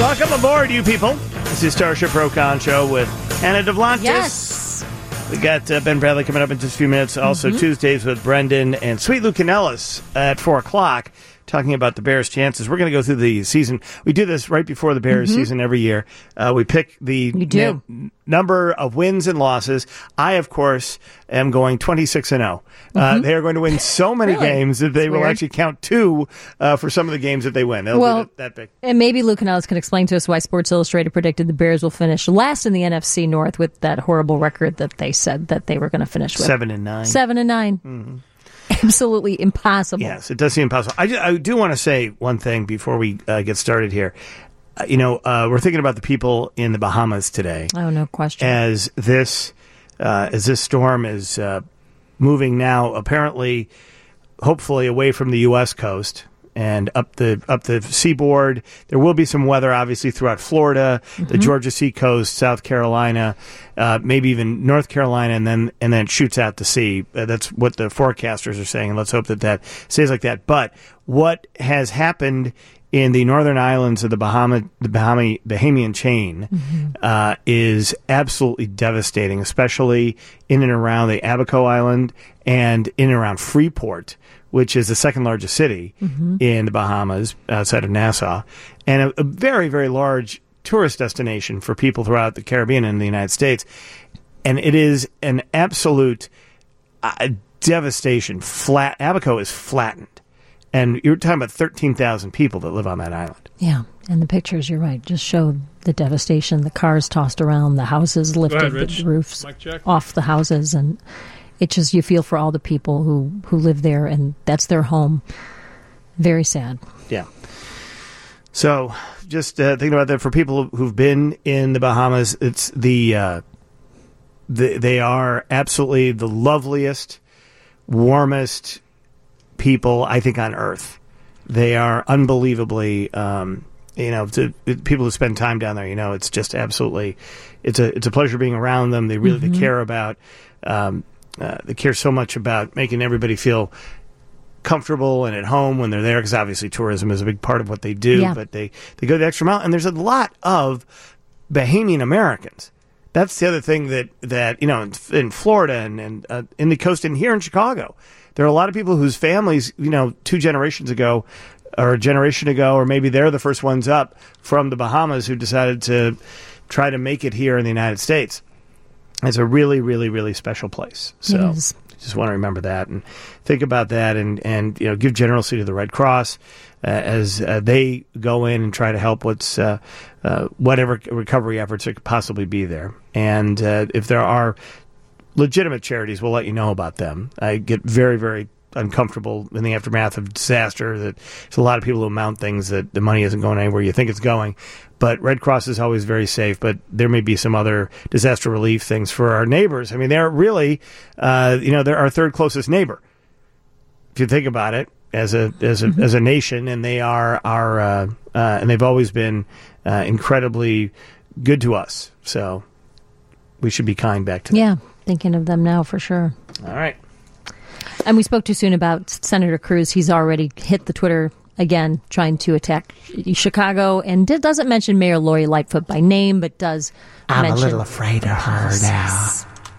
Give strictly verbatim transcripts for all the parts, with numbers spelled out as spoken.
Welcome aboard, you people. This is Starship Pro-Con Show with Anna Devlantis. Yes. We got uh, Ben Bradley coming up in just a few minutes. Also, mm-hmm. Tuesdays with Brendan and Sweet Lou Canellis at four o'clock. Talking about the Bears' chances. We're going to go through the season. We do this right before the Bears' mm-hmm. season every year. Uh, we pick the n- number of wins and losses. I, of course, am going twenty-six and oh. Uh, mm-hmm. They are going to win so many really? games that they That's will weird. actually count two uh, for some of the games that they win. They'll well, do that big. And maybe Lou Canellis can explain to us why Sports Illustrated predicted the Bears will finish last in the N F C North with that horrible record that they said that they were going to finish with. Seven and nine. Seven and nine. Mm-hmm. Absolutely impossible. Yes, it does seem impossible. I, just, I do want to say one thing before we uh, get started here. Uh, you know, uh, we're thinking about the people in the Bahamas today. Oh, no question. As this, uh, as this storm is uh, moving now, apparently, hopefully, away from the U S coast and up the up the seaboard. There will be some weather, obviously, throughout Florida, mm-hmm. the Georgia Seacoast, South Carolina, uh, maybe even North Carolina, and then and then it shoots out to sea. Uh, that's what the forecasters are saying, and let's hope that that stays like that. But what has happened in the northern islands of the Bahama, the Bahama, Bahamian chain mm-hmm. uh, is absolutely devastating, especially in and around the Abaco Island and in and around Freeport, which is the second largest city mm-hmm. in the Bahamas outside of Nassau, and a, a very, very large tourist destination for people throughout the Caribbean and the United States. And it is an absolute uh, devastation. Flat Abaco is flattened. And you're talking about thirteen thousand people that live on that island. Yeah, and the pictures, you're right, just show the devastation. The cars tossed around, the houses lifted, ahead, the roofs off the houses, and it just, you feel for all the people who, who live there, and that's their home. Very sad. Yeah. So just uh, thinking about that for people who've been in the Bahamas, it's the, uh, the they are absolutely the loveliest, warmest people, I think, on Earth. They are unbelievably, um, you know, to people who spend time down there, you know, it's just absolutely, it's a it's a pleasure being around them. They really mm-hmm. they care about, um, uh, they care so much about making everybody feel comfortable and at home when they're there, because obviously tourism is a big part of what they do, yeah. but they, they go the extra mile. And there's a lot of Bahamian Americans. That's the other thing that, that you know, in, in Florida and, and uh, in the coast and here in Chicago, there are a lot of people whose families, you know, two generations ago or a generation ago, or maybe they're the first ones up from the Bahamas who decided to try to make it here in the United States. It's a really, really, really special place. So just want to remember that and think about that, and, and you know, give generosity to the Red Cross uh, as uh, they go in and try to help what's uh, uh, whatever recovery efforts that could possibly be there. And uh, if there are legitimate charities, we'll let you know about them. I get very, very uncomfortable in the aftermath of disaster that there's a lot of people who mount things that the money isn't going anywhere you think it's going. But Red Cross is always very safe, but there may be some other disaster relief things for our neighbors. I mean, they're really, uh, you know, they're our third closest neighbor, if you think about it, as a as a mm-hmm. as a nation, and they are our uh, uh, and they've always been uh, incredibly good to us. So we should be kind back to them. Yeah, thinking of them now for sure. All right. And we spoke too soon about Senator Cruz. He's already hit the Twitter again, trying to attack Chicago, and did, doesn't mention Mayor Lori Lightfoot by name, but does I'm mention a little afraid of her now.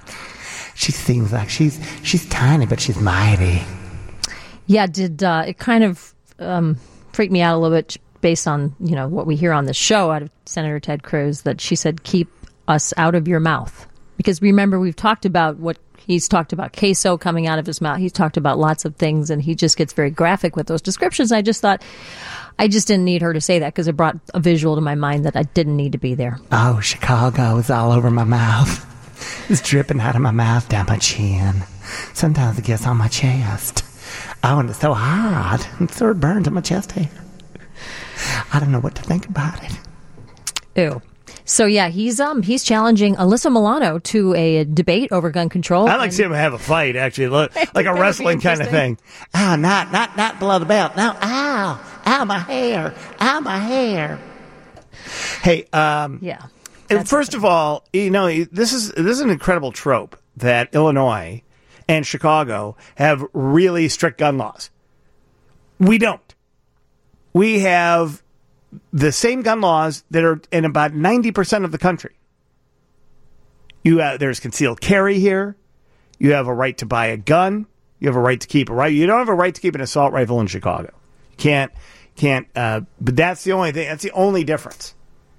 She seems like she's she's tiny, but she's mighty. Yeah, did uh, it kind of um, freaked me out a little bit based on, you know, what we hear on the show out of Senator Ted Cruz, that she said, keep us out of your mouth. Because remember, we've talked about what he's talked about, queso coming out of his mouth. He's talked about lots of things, and he just gets very graphic with those descriptions. I just thought, I just didn't need her to say that, because it brought a visual to my mind that I didn't need to be there. Oh, Chicago is all over my mouth. It's dripping out of my mouth down my chin. Sometimes it gets on my chest. Oh, and it's so hard. It sort of burns on my chest hair. I don't know what to think about it. Ew. So, yeah, he's um he's challenging Alyssa Milano to a debate over gun control. I'd like to see him have a fight, actually, like a wrestling kind of thing. Oh, not, not, not below the belt. No, ow, ow, my hair, ow, my hair. Hey, um, yeah. First of all, you know, this is this is an incredible trope that Illinois and Chicago have really strict gun laws. We don't. We have the same gun laws that are in about ninety percent of the country. You uh, there's concealed carry here. You have a right to buy a gun. You have a right to keep a right. You don't have a right to keep an assault rifle in Chicago. You can't can't. Uh, but that's the only thing. That's the only difference.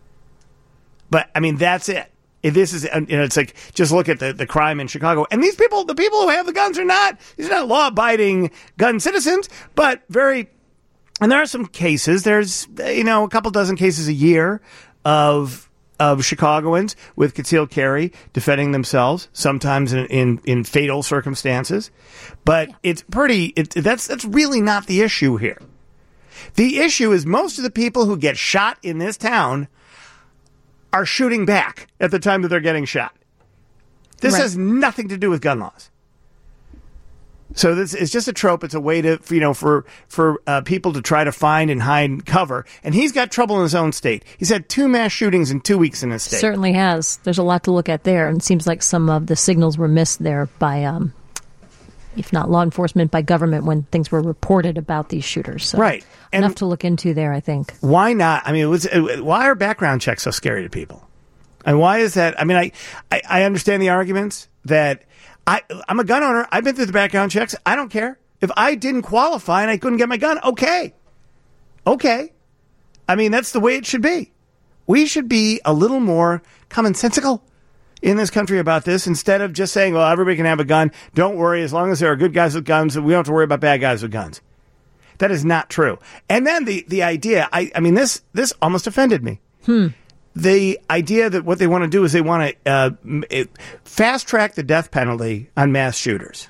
But I mean, that's it. If this is, you know, it's like just look at the, the crime in Chicago, and these people, the people who have the guns, are not these are not law abiding gun citizens, but very. And there are some cases. There's you know a couple dozen cases a year of. Of Chicagoans with concealed carry defending themselves, sometimes in, in, in fatal circumstances. But it's pretty, it, that's, that's really not the issue here. The issue is most of the people who get shot in this town are shooting back at the time that they're getting shot. This Right. has nothing to do with gun laws. So this is just a trope. It's a way to, you know, for for uh, people to try to find and hide cover. And he's got trouble in his own state. He's had two mass shootings in two weeks in his state. Certainly has. There's a lot to look at there, and it seems like some of the signals were missed there by, um, if not law enforcement, by government when things were reported about these shooters. So Right. And enough to look into there, I think. why not? I mean, it was, it, why are background checks so scary to people? And why is that? I mean, I, I, I understand the arguments that I, I'm a gun owner. I've been through the background checks. I don't care. If I didn't qualify and I couldn't get my gun, okay. Okay. I mean, that's the way it should be. We should be a little more commonsensical in this country about this instead of just saying, well, everybody can have a gun. Don't worry. As long as there are good guys with guns, we don't have to worry about bad guys with guns. That is not true. And then the, the idea, I, I mean, this, this almost offended me. Hmm. The idea that what they want to do is they want to uh, fast track the death penalty on mass shooters.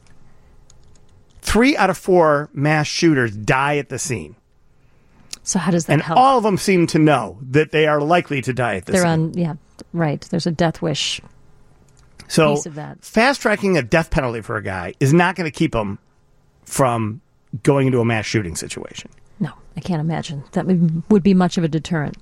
Three out of four mass shooters die at the scene. So how does that And help? all of them seem to know that they are likely to die at the They're scene. on, yeah, right. There's a death wish so piece of that. fast tracking a death penalty for a guy is not going to keep him from going into a mass shooting situation. No, I can't imagine. That would would be much of a deterrent.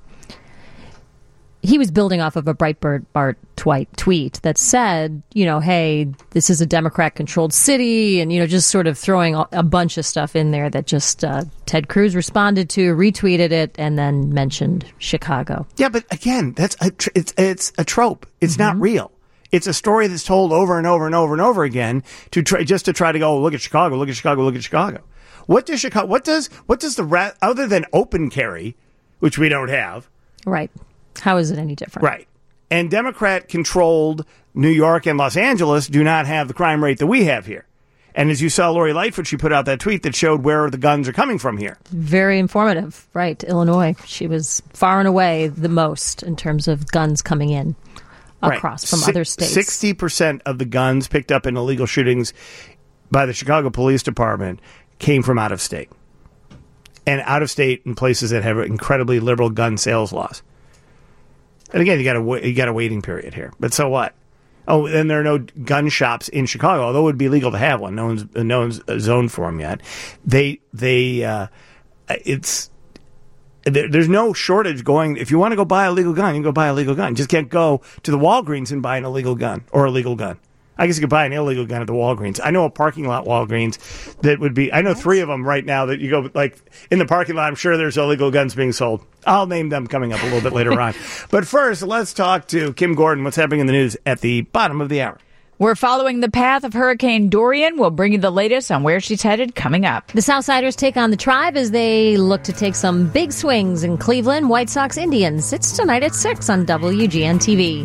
He was building off of a Breitbart Bart twi- tweet that said, you know, hey, this is a Democrat-controlled city, and, you know, just sort of throwing a a bunch of stuff in there that just uh, Ted Cruz responded to, retweeted it, and then mentioned Chicago. Yeah, but again, that's a tr- it's it's a trope. It's not real. It's a story that's told over and over and over and over again to try just to try to go, look at Chicago, look at Chicago, look at Chicago. What does Chicago? What does what does the ra- other than open carry, which we don't have, Right. How is it any different? right? And Democrat-controlled New York and Los Angeles do not have the crime rate that we have here. And as you saw, Lori Lightfoot, she put out that tweet that showed where the guns are coming from here. Very informative. Right. Illinois. She was far and away the most in terms of guns coming in across Right. from Si- other states. sixty percent of the guns picked up in illegal shootings by the Chicago Police Department came from out of state. And out of state in places that have incredibly liberal gun sales laws. And again, you got a you got a waiting period here. But so what? Oh, then there are no gun shops in Chicago, although it would be legal to have one. No one's no one's zoned for them yet. They they uh, it's there, there's no shortage going. If you want to go buy a legal gun, you can go buy a legal gun. You just can't go to the Walgreens and buy an illegal gun or a legal gun. I guess you could buy an illegal gun at the Walgreens. I know a parking lot Walgreens that would be. I know three of them right now that you go like in the parking lot. I'm sure there's illegal guns being sold. I'll name them coming up a little bit later on. But first, let's talk to Kim Gordon. What's happening in the news at the bottom of the hour? We're following the path of Hurricane Dorian. We'll bring you the latest on where she's headed coming up. The Southsiders take on the Tribe as they look to take some big swings in Cleveland. White Sox Indians. It's tonight at six on W G N T V.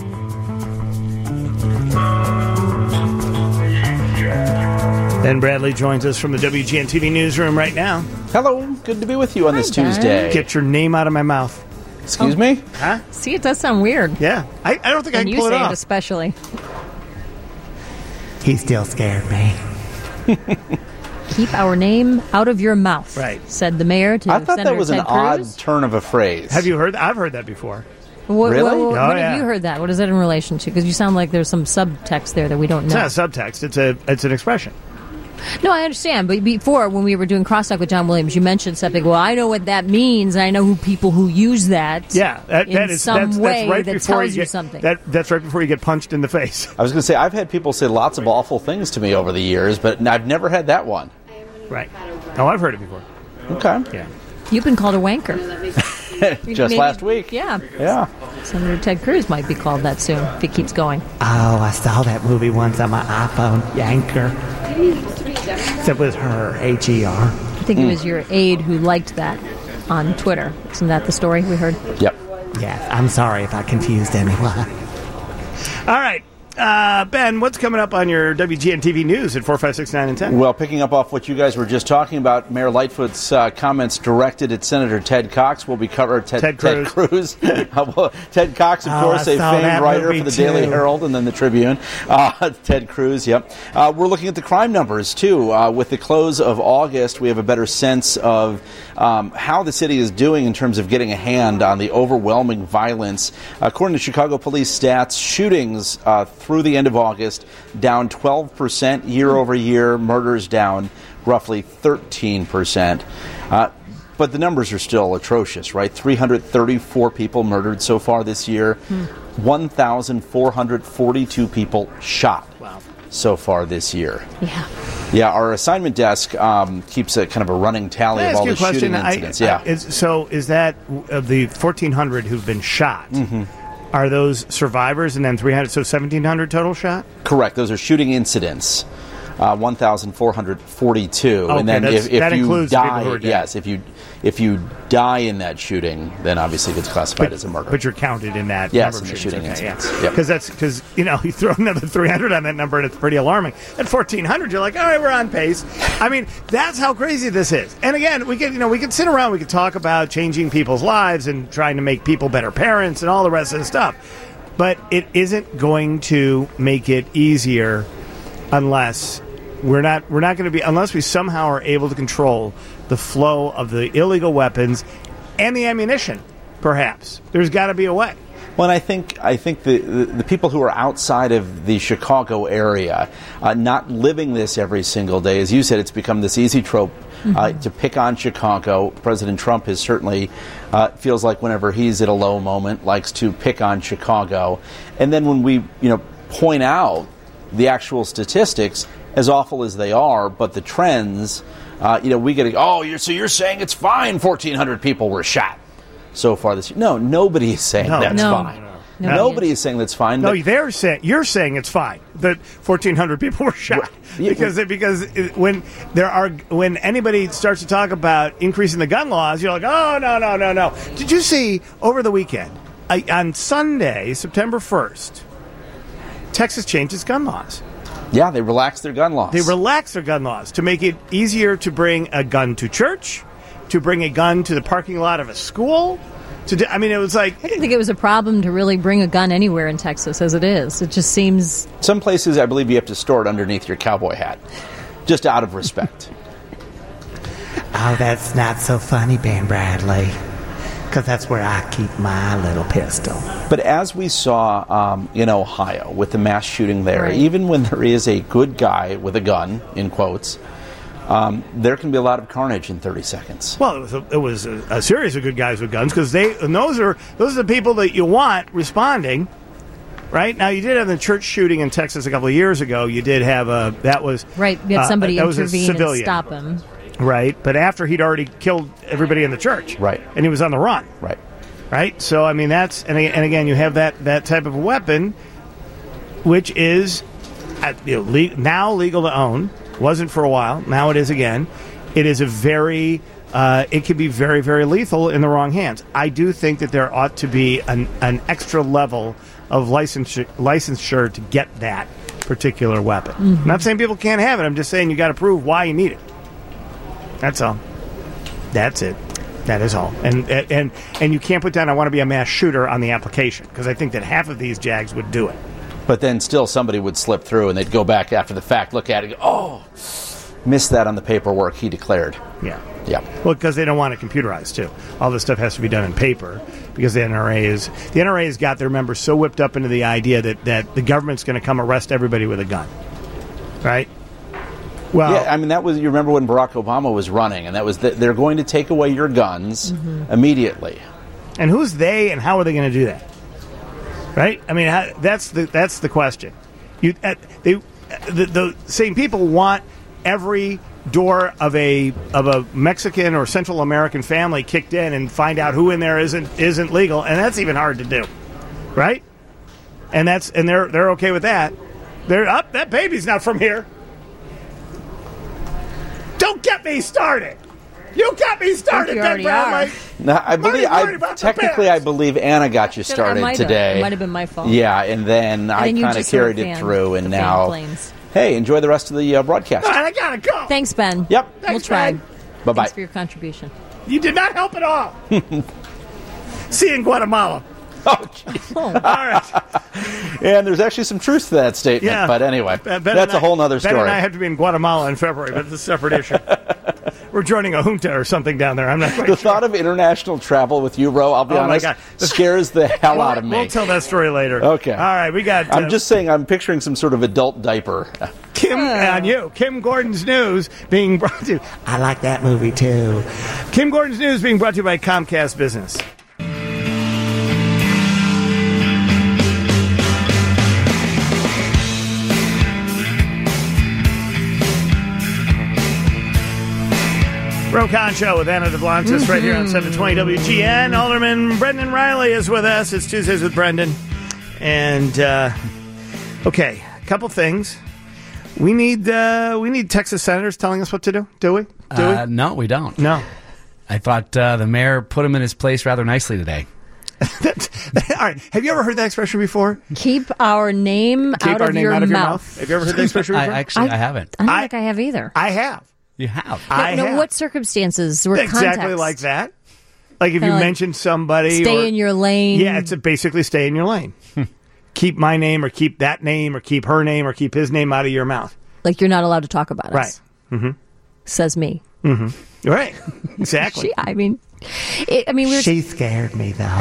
Ben Bradley joins us from the W G N T V newsroom right now. Hello, good to be with you on this Ben. Tuesday. Get your name out of my mouth. Excuse me? Huh? See, it does sound weird. Yeah. I, I don't think I And can you pull it say it off. especially. He still scared me. Keep our name out of your mouth, Right. said the mayor to I thought Senator that was Ted an odd Cruz. turn of a phrase. Have you heard? I've heard that before. What, Really? what, what, Oh, when yeah. have you heard that? What is that in relation to? Because you sound like there's some subtext there that we don't It's know. not a subtext. It's a it's an expression. No, I understand. But before, when we were doing crosstalk with John Williams, you mentioned something. Well, I know what that means, and I know who people who use that. Yeah, that, in that is some that's, way that's right that before tells you you get something. That that's right before you get punched in the face. I was going to say, I've had people say lots of awful things to me over the years, but I've never had that one. Right. Oh, I've heard it before. Okay. Yeah. You've been called a wanker. Just Maybe- last week. Yeah. Yeah. Senator Ted Cruz might be called that soon if he keeps going. Oh, I saw that movie once on my iPhone. Yanker. It was her, H E R. I think it was your aide who liked that on Twitter. Isn't that the story we heard? Yep. Yes, I'm sorry if I confused anyone. All right. Uh, Ben, what's coming up on your W G N T V news at four, five, six, nine, and ten? Well, picking up off what you guys were just talking about, Mayor Lightfoot's uh, comments directed at Senator Ted Cox will be covered. Ted, Ted Ted Cruz. Uh, well, Ted Cox, of Oh, course, I a saw famed that writer movie for the too. Daily Herald and then the Tribune. Uh, Ted Cruz, yep. Uh, we're looking at the crime numbers, too. Uh, with the close of August, we have a better sense of um, how the city is doing in terms of getting a hand on the overwhelming violence. According to Chicago police stats, shootings uh, through the end of August down twelve percent year over year, murders down roughly thirteen percent. Uh, but the numbers are still atrocious, right? three hundred thirty-four people murdered so far this year, hmm. one thousand four hundred forty-two people shot wow. so far this year. Yeah. Yeah, our assignment desk um, keeps a kind of a running tally Can I of ask all you the a question? shooting I- incidents. I- yeah. is, so is that of the fourteen hundred who've been shot? Mm-hmm. Are those survivors and then three hundred, so seventeen hundred total shot? Correct. Those are shooting incidents. Uh, one thousand four hundred forty-two, Okay, and then that's- if, if that you includes the people die, who are dead. yes, if you if you die in that shooting, then obviously it gets classified as a murder. But you're counted in that Yes, number in of the shootings. shooting Okay, incidents. yeah. Yep. Because that's because you know you throw another three hundred on that number and it's pretty alarming. At fourteen hundred, you're like, all right, we're on pace. I mean, that's how crazy this is. And again, we can you know we can sit around, we can talk about changing people's lives and trying to make people better parents and all the rest of the stuff. But it isn't going to make it easier unless we're not we're not going to be unless we somehow are able to control the flow of the illegal weapons and the ammunition. Perhaps there's got to be a way. Well, and I think I think the, the, the people who are outside of the Chicago area, uh, not living this every single day, as you said, it's become this easy trope mm-hmm. uh, to pick on Chicago. President Trump is certainly uh, feels like whenever he's at a low moment, likes to pick on Chicago, and then when we you know point out the actual statistics, as awful as they are, but the trends, uh, you know, we get oh, you're, so you're saying it's fine? fourteen hundred people were shot so far this year. No, nobody is saying No. that's No. fine. No. Nobody is saying that's fine. No, but- they're saying you're saying it's fine that fourteen hundred people were shot Right. Yeah, because it, because it, when there are when anybody starts to talk about increasing the gun laws, you're like, oh no no no no. Did you see over the weekend I, on Sunday, September first, Texas changed its gun laws. Yeah, they relaxed their gun laws. They relaxed their gun laws to make it easier to bring a gun to church, to bring a gun to the parking lot of a school. To do, I mean, it was like I didn't think it was a problem to really bring a gun anywhere in Texas as it is. It just seems... Some places, I believe, you have to store it underneath your cowboy hat, just out of respect. Oh, that's not so funny, Ben Bradley. Because that's where I keep my little pistol. But as we saw um, in Ohio with the mass shooting there, Right. even when there is a good guy with a gun, in quotes, um, there can be a lot of carnage in thirty seconds. Well, it was a, it was a, a series of good guys with guns because they and those are those are the people that you want responding. Right now, you did have the church shooting in Texas a couple of years ago. You did have a that was Right, you had uh, somebody that was a intervene and civilian. stop him. Right, but after he'd already killed everybody in the church, Right. and he was on the run, Right. right. So I mean, that's and, and again, you have that that type of a weapon, which is uh, you know, le- now legal to own. Wasn't for a while. Now it is again. It is a very uh, it can be very very lethal in the wrong hands. I do think that there ought to be an, an extra level of licensure, licensure to get that particular weapon. Mm-hmm. I'm not saying people can't have it. I'm just saying you got to prove why you need it. That's all. That's it. That is all. And and and you can't put down I want to be a mass shooter on the application because I think that half of these jags would do it. But then still somebody would slip through and they'd go back after the fact, look at it, and go, oh, missed that on the paperwork he declared. Yeah. Yeah. Well, because they don't want it computerized too. All this stuff has to be done in paper because the N R A is the N R A has got their members so whipped up into the idea that, that the government's going to come arrest everybody with a gun, right? Well, Yeah, I mean, that was, you remember when Barack Obama was running, and that was, that they're going to take away your guns Mm-hmm. immediately. and who's they, and how are they going to do that? Right? I mean, how, that's the that's the question. You uh, they uh, the, the same people want every door of a of a Mexican or Central American family kicked in and find out who in there isn't isn't legal, and that's even hard to do, right? And that's and they're they're okay with that. They're up. That baby's not from here. Don't get me started. You got me started, you Ben already Bradley. are. No, I believe I'm worried I about the technically Bears. I believe Anna got you It started might have. today. It might have been my fault. Yeah, and then I then you kind of just sort carried of it fan- through, and the fan now, flames. hey, enjoy the rest of the uh, broadcast. All right, I gotta go. Thanks, Ben. Yep. We'll Thanks, try. Ben. Bye bye. Thanks for your contribution. You did not help at all. See you in Guatemala. Oh, geez. All right. And there's actually some truth to that statement. Yeah. But anyway, Ben- Ben that's and a whole nother I, Ben story. and I have to be in Guatemala in February, but it's a separate issue. We're joining a junta or something down there. I'm not quite The sure. thought of international travel with you, bro, I'll be Oh, my honest, God. scares the hell out of me. We'll tell that story later. Okay. All right, we got. I'm uh, just saying, I'm picturing some sort of adult diaper. Kim on you. Kim Gordon's News being brought to you. I like that movie too. Kim Gordon's News being brought to you by Comcast Business. Rokon Show with Anna DeBlantis right here on seven twenty W G N. Alderman Brendan Riley is with us. It's Tuesdays with Brendan. And, uh, okay, a couple things. We need uh, we need Texas senators telling us what to do, do we? Do Uh, we? no, we don't. No. I thought uh, the mayor put him in his place rather nicely today. That's, all right. Have you ever heard that expression before? Keep our name, Keep out, our of name your out of your mouth. mouth. Have you ever heard that expression I before? actually, I, I- haven't. I don't I- think I have either. I have. You have. I no, have. what circumstances or exactly context? like that. Like if Kinda you like, mention somebody. Stay or, in your lane. Yeah, it's a basically stay in your lane. Keep my name or keep that name or keep her name or keep his name out of your mouth. Like you're not allowed to talk about Right. us. Mm-hmm. Says me. Right. Exactly. She, I mean, it, I mean, we were She scared me though.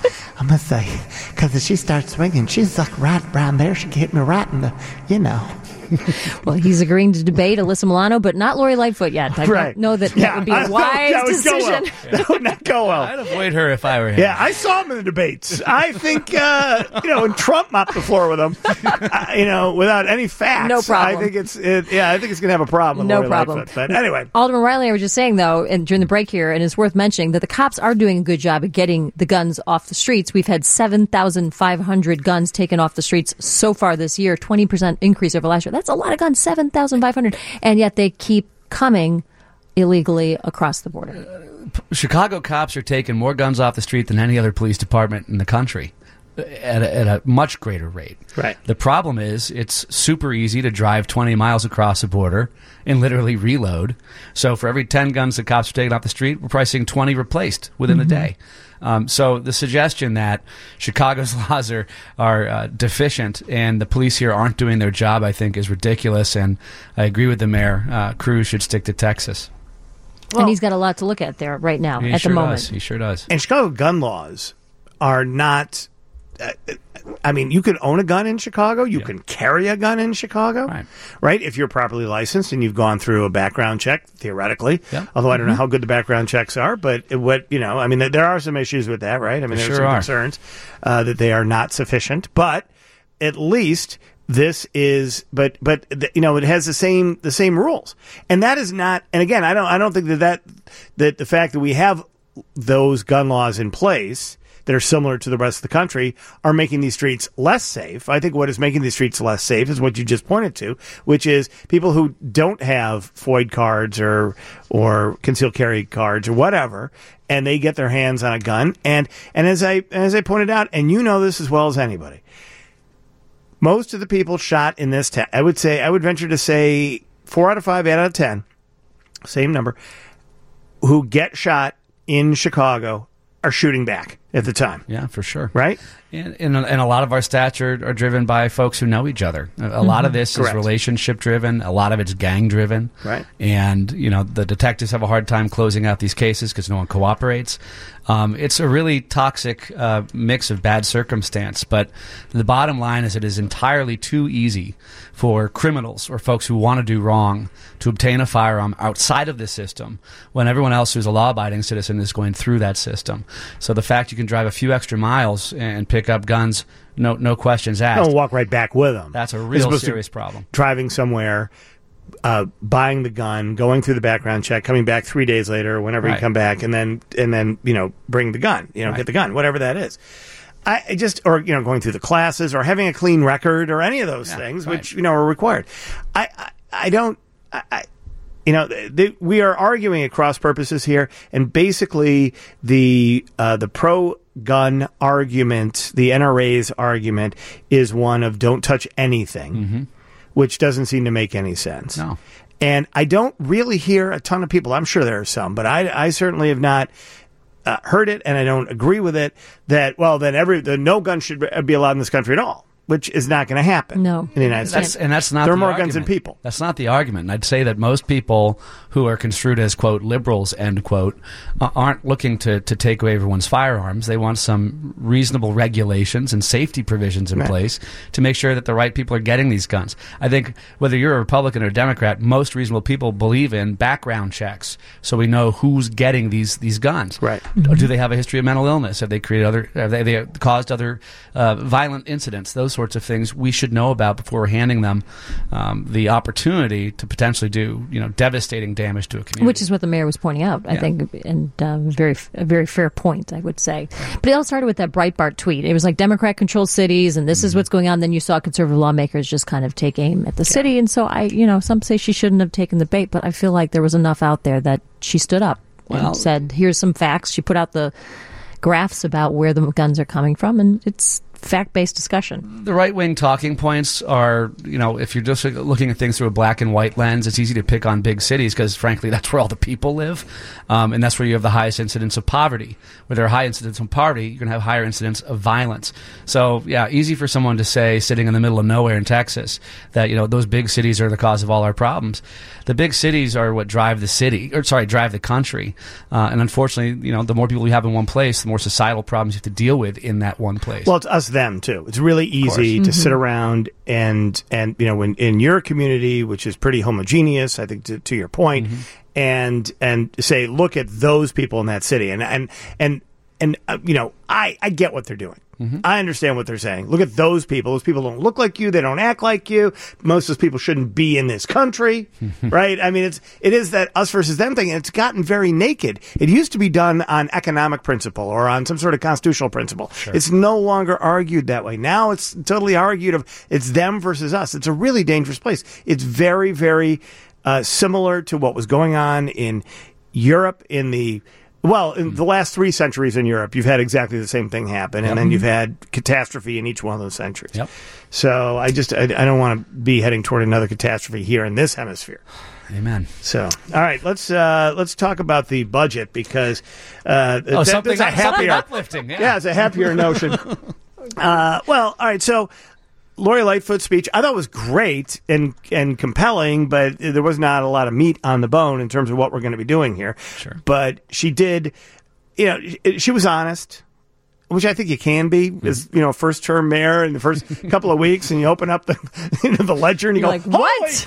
I must say, because if she starts swinging, she's like right around there. She can hit me right in the, you know. well. He's agreeing to debate Alyssa Milano, but not Lori Lightfoot yet. I Right. don't know that Yeah, that would be I a don't- wise that would go well. decision. That would not go well. I'd avoid her if I were him. Yeah, I saw him in the debates. I think, uh, you know, when Trump mopped the floor with him, uh, you know, without any facts. No problem. I think it's, it, yeah, I think it's going to have a problem with No Lori problem. Lightfoot. But anyway. Alderman Riley, I was just saying, though, and during the break here, and it's worth mentioning that the cops are doing a good job at getting the guns off the streets. We've had seven thousand five hundred guns taken off the streets so far this year, twenty percent increase over last year. That's a lot of guns, seven thousand five hundred. And yet they keep coming illegally across the border. Chicago cops are taking more guns off the street than any other police department in the country at a, at a much greater rate. Right. The problem is it's super easy to drive twenty miles across the border and literally reload. So for every ten guns the cops are taking off the street, we're probably seeing twenty replaced within a day. Um, so the suggestion that Chicago's laws are, are uh, deficient and the police here aren't doing their job, I think, is ridiculous. And I agree with the mayor. Uh, Cruz should stick to Texas. and he's got a lot to look at there right now He at sure the moment. does. He sure does. And Chicago gun laws are not. Uh, I mean, you can own a gun in Chicago. You Yeah. can carry a gun in Chicago, Right. right? If you're properly licensed and you've gone through a background check, theoretically. Yeah. Although I don't know how good the background checks are, but it- what you know, I mean, there are some issues with that, right? I mean, There there's sure some are. concerns uh, that they are not sufficient, but at least this is, but but th- you know, it has the same the same rules, and that is not. And again, I don't I don't think that that that the fact that we have those gun laws in place that are similar to the rest of the country are making these streets less safe. I think what is making these streets less safe is what you just pointed to, which is people who don't have F O I D cards or or concealed carry cards or whatever, and they get their hands on a gun. And and as I as I pointed out, and you know this as well as anybody, most of the people shot in this town, I would say, I would venture to say four out of five, eight out of ten, same number, who get shot in Chicago are shooting back at the time, Yeah, for sure. right? And, and, and a lot of our stats are, are driven by folks who know each other. A, a lot of this Correct. is relationship driven. A lot of it's gang driven. Right. And, you know, the detectives have a hard time closing out these cases because no one cooperates. Um, it's a really toxic uh, mix of bad circumstance. But the bottom line is it is entirely too easy for criminals or folks who want to do wrong to obtain a firearm outside of the system when everyone else who's a law-abiding citizen is going through that system. So the fact you can drive a few extra miles and pick up guns, no no questions asked. Don't walk right back with them. That's a As real opposed to serious problem. Driving somewhere, uh, buying the gun, going through the background check, coming back three days later, whenever Right. you come back, and then and then you know bring the gun, you know, Right. get the gun, whatever that is. I I just, or you know, going through the classes, or having a clean record, or any of those Yeah, things, right. which you know are required. I I, I don't. I, I, you know, they, we are arguing at cross purposes here, and basically the uh, the pro gun argument, the N R A's argument, is one of don't touch anything, Mm-hmm. which doesn't seem to make any sense. No. And I don't really hear a ton of people. I'm sure there are some, but I I certainly have not. Uh, heard it, and I don't agree with it. That well, then every the no gun should be allowed in this country at all, which is not going to happen. No. in the United That's, States, and that's not there are the more argument. guns than people. That's not the argument. And I'd say that most people who are construed as, quote, liberals, end quote, uh, aren't looking to, to take away everyone's firearms. They want some reasonable regulations and safety provisions in Right. place to make sure that the right people are getting these guns. I think whether you're a Republican or Democrat, most reasonable people believe in background checks so we know who's getting these, these guns. Right. Or do they have a history of mental illness? Have they created other, have they, they caused other uh, violent incidents? Those sorts of things we should know about before we're handing them um, the opportunity to potentially do, you know, devastating damage to a community. Which is what the mayor was pointing out, I Yeah. think, and uh, very, a very fair point, I would say. But it all started with that Breitbart tweet. It was like Democrat-controlled cities, and this Mm-hmm. is what's going on. Then you saw conservative lawmakers just kind of take aim at the city, and so I, you know, some say she shouldn't have taken the bait, but I feel like there was enough out there that she stood up Well- and said, "Here's some facts." She put out the graphs about where the guns are coming from, and it's fact-based discussion. The right-wing talking points are, you know, if you're just looking at things through a black and white lens, it's easy to pick on big cities because, frankly, that's where all the people live. Um, and that's where you have the highest incidence of poverty. Where there are high incidence of poverty, you're going to have higher incidence of violence. So, yeah, easy for someone to say, sitting in the middle of nowhere in Texas, that, you know, those big cities are the cause of all our problems. The big cities are what drive the city, or sorry, drive the country. Uh, and unfortunately, you know, the more people you have in one place, the more societal problems you have to deal with in that one place. Well, it's us them too. It's really easy to sit around and and you know when in your community, which is pretty homogeneous, I think to, to your point, and and say, look at those people in that city, and and and and uh, you know, I I get what they're doing. I understand what they're saying. Look at those people. Those people don't look like you. They don't act like you. Most of those people shouldn't be in this country, right? I mean, it's it is that us versus them thing, and it's gotten very naked. It used to be done on economic principle or on some sort of constitutional principle. It's no longer argued that way. Now it's totally argued of it's them versus us. It's a really dangerous place. It's very, very uh, similar to what was going on in Europe in the Well, in the last three centuries in Europe, you've had exactly the same thing happen, and then you've had catastrophe in each one of those centuries. Yep. So I just I, I don't want to be heading toward another catastrophe here in this hemisphere. Amen. So, all right, let's uh, let's talk about the budget because uh, Oh, that- something, that's a something happier, uplifting. Yeah. yeah, it's a happier notion. Uh, well, all right, so Lori Lightfoot's speech I thought was great and and compelling, but there was not a lot of meat on the bone in terms of what we're going to be doing here. Sure. But she did, you know, she was honest, which I think you can be as, you know, first term mayor in the first couple of weeks, and you open up the, you know, the ledger and you You're go, like, holy "What?"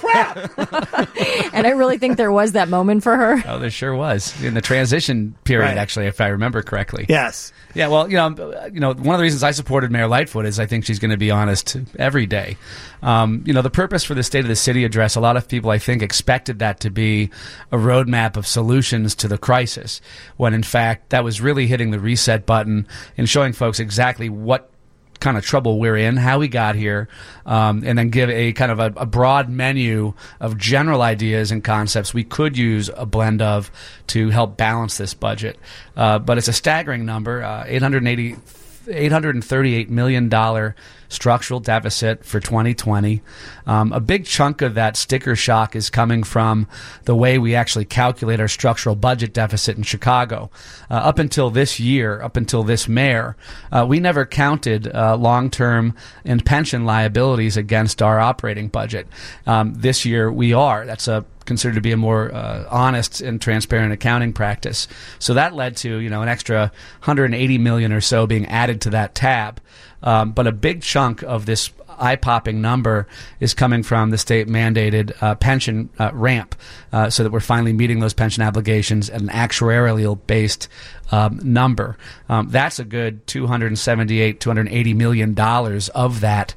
crap. And I really think there was that moment for her. Oh, there sure was in the transition period. Right. Actually, if I remember correctly. Yes. Yeah, well, you know, you know, one of the reasons I supported Mayor Lightfoot is I think she's going to be honest every day. Um, you know, the purpose for the State of the City address, a lot of people, I think, expected that to be a roadmap of solutions to the crisis, when in fact that was really hitting the reset button and showing folks exactly what kind of trouble we're in, how we got here, um, and then give a kind of a, a broad menu of general ideas and concepts we could use a blend of to help balance this budget. Uh, but it's a staggering number, uh, eight hundred eighty, eight hundred thirty-eight million dollars structural deficit for twenty twenty. Um, a big chunk of that sticker shock is coming from the way we actually calculate our structural budget deficit in Chicago. Uh, up until this year, up until this mayor, uh, we never counted uh, long-term and pension liabilities against our operating budget. Um, this year we are. That's a considered to be a more uh, honest and transparent accounting practice. So that led to, you know, an extra one hundred eighty million dollars or so being added to that tab. Um, but a big chunk of this eye-popping number is coming from the state-mandated uh, pension uh, ramp, uh, so that we're finally meeting those pension obligations at an actuarial-based um, number. Um, that's a good two hundred seventy-eight, two hundred eighty million dollars of that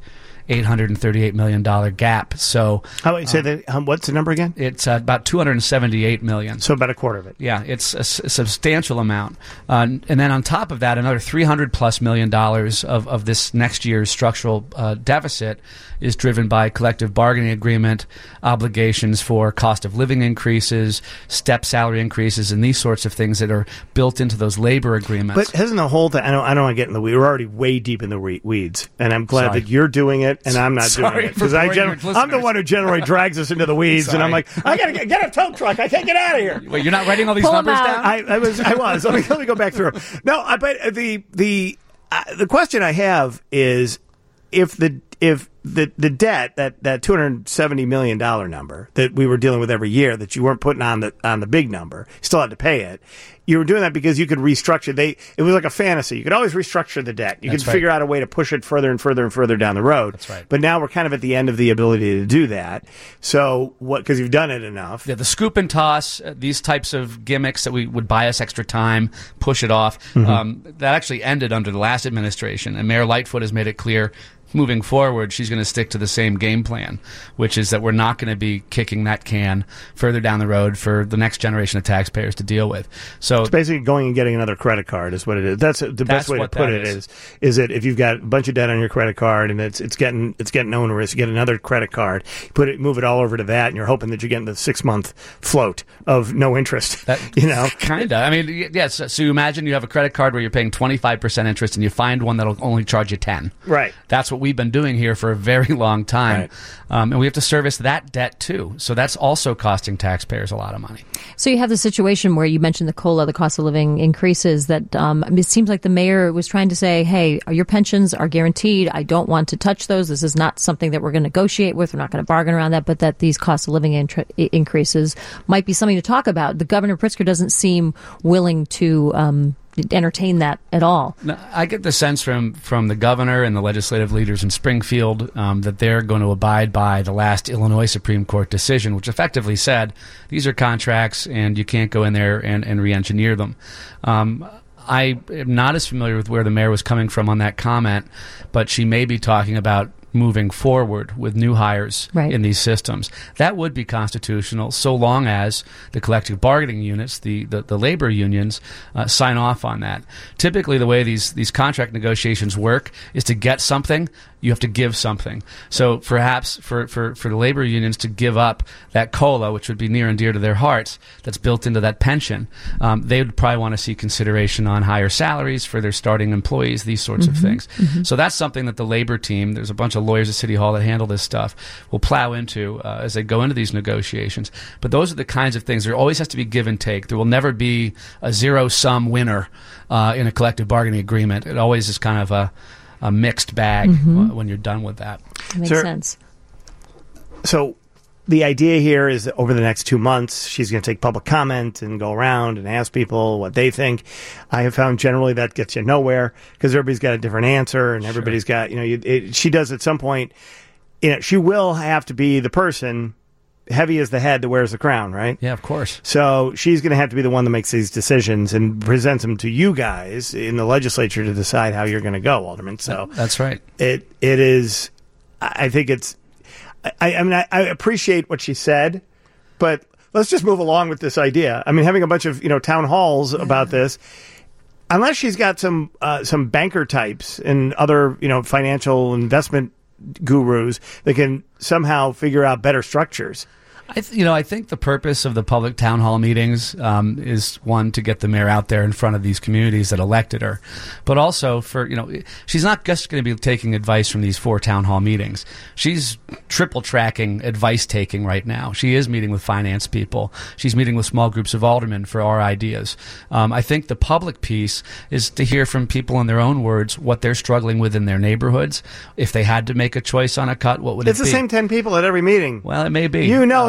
eight hundred thirty-eight million dollars gap. So How about you say that? Um, what's the number again? it's uh, about two hundred seventy-eight million dollars. So about a quarter of it. Yeah, it's a, s- a substantial amount. Uh, and then on top of that, another three hundred plus million dollars of, of this next year's structural uh, deficit is driven by collective bargaining agreement obligations for cost of living increases, step salary increases, and these sorts of things that are built into those labor agreements. But hasn't the whole thing? I don't. I don't want to get in the weeds. We're already way deep in the we- weeds, and I'm glad Sorry. that you're doing it, and I'm not Sorry doing it for because I. boring Gen- your I'm the listeners. one who generally drags us into the weeds, and I'm Sorry. like, I gotta get, get a tow truck. I can't get out of here. Wait, you're not writing all these Pull 'em numbers out. down? I, I was. I was. Let me let me go back through. No, I but the the uh, the question I have is if the if the the debt that that two hundred seventy million dollar number that we were dealing with every year that you weren't putting on the on the big number, you still had to pay it. You were doing that because you could restructure. They it was like a fantasy. You could always restructure the debt. You That's could right. figure out a way to push it further and further and further down the road. That's right. But now we're kind of at the end of the ability to do that. So what? Because you've done it enough. Yeah, the scoop and toss, uh, these types of gimmicks that we would buy us extra time, push it off, Mm-hmm. um, that actually ended under the last administration. And Mayor Lightfoot has made it clear moving forward, she's going to stick to the same game plan, which is that we're not going to be kicking that can further down the road for the next generation of taxpayers to deal with. So It's basically going and getting another credit card is what it is. That's the That's best way to what put that it is. is is that if you've got a bunch of debt on your credit card and it's it's getting it's getting onerous, you get another credit card, you put it move it all over to that, and you're hoping that you're getting the six month float of no interest. That, you know, kind of. I mean, y- yes. So you imagine you have a credit card where you're paying twenty-five percent interest, and you find one that'll only charge you ten. right? That's what we've been doing here for a very long time, Right. um, and we have to service that debt too. So that's also costing taxpayers a lot of money. So you have the situation where you mentioned the COLA, the cost of living increases. That um, it seems like the mayor was trying to say, "Hey, your pensions are guaranteed. I don't want to touch those. This is not something that we're going to negotiate with. We're not going to bargain around that. But that these cost of living intr- increases might be something to talk about." The Governor Pritzker doesn't seem willing to um, entertain that at all. Now, I get the sense from, from the governor and the legislative leaders in Springfield um, that they're going to abide by the last Illinois Supreme Court decision, which effectively said these are contracts and you can't go in there and, and re-engineer them. Um, I am not as familiar with where the mayor was coming from on that comment, but she may be talking about moving forward with new hires Right. in these systems. That would be constitutional so long as the collective bargaining units, the, the, the labor unions, uh, sign off on that. Typically, the way these, these contract negotiations work is to get something, you have to give something. So perhaps for, for, for the labor unions to give up that COLA, which would be near and dear to their hearts, that's built into that pension, um, they would probably want to see consideration on higher salaries for their starting employees, these sorts of things. So that's something that the labor team, there's a bunch of lawyers at City Hall that handle this stuff, will plow into uh, as they go into these negotiations. But those are the kinds of things. There always has to be give and take. There will never be a zero-sum winner uh, in a collective bargaining agreement. It always is kind of a a mixed bag w- when you're done with that. That makes Sir- sense. So the idea here is that over the next two months, she's going to take public comment and go around and ask people what they think. I have found generally that gets you nowhere because everybody's got a different answer and everybody's got, you know, you, it, she does at some point, you know, she will have to be the person heavy as the head that wears the crown, right? Yeah, of course. So she's going to have to be the one that makes these decisions and presents them to you guys in the legislature to decide how you're going to go, Alderman. So That's right. it it is. I think it's. I, I mean, I, I appreciate what she said, but let's just move along with this idea. I mean, having a bunch of you know town halls about this, unless she's got some uh, some banker types and other you know financial investment gurus that can somehow figure out better structures. I th- you know, I think the purpose of the public town hall meetings um, is, one, to get the mayor out there in front of these communities that elected her, but also for, you know, she's not just going to be taking advice from these four town hall meetings. She's triple tracking advice taking right now. She is meeting with finance people. She's meeting with small groups of aldermen for our ideas. Um, I think the public piece is to hear from people in their own words what they're struggling with in their neighborhoods. If they had to make a choice on a cut, what would It's it the be? same ten people at every meeting. Well, it may be. You know Uh,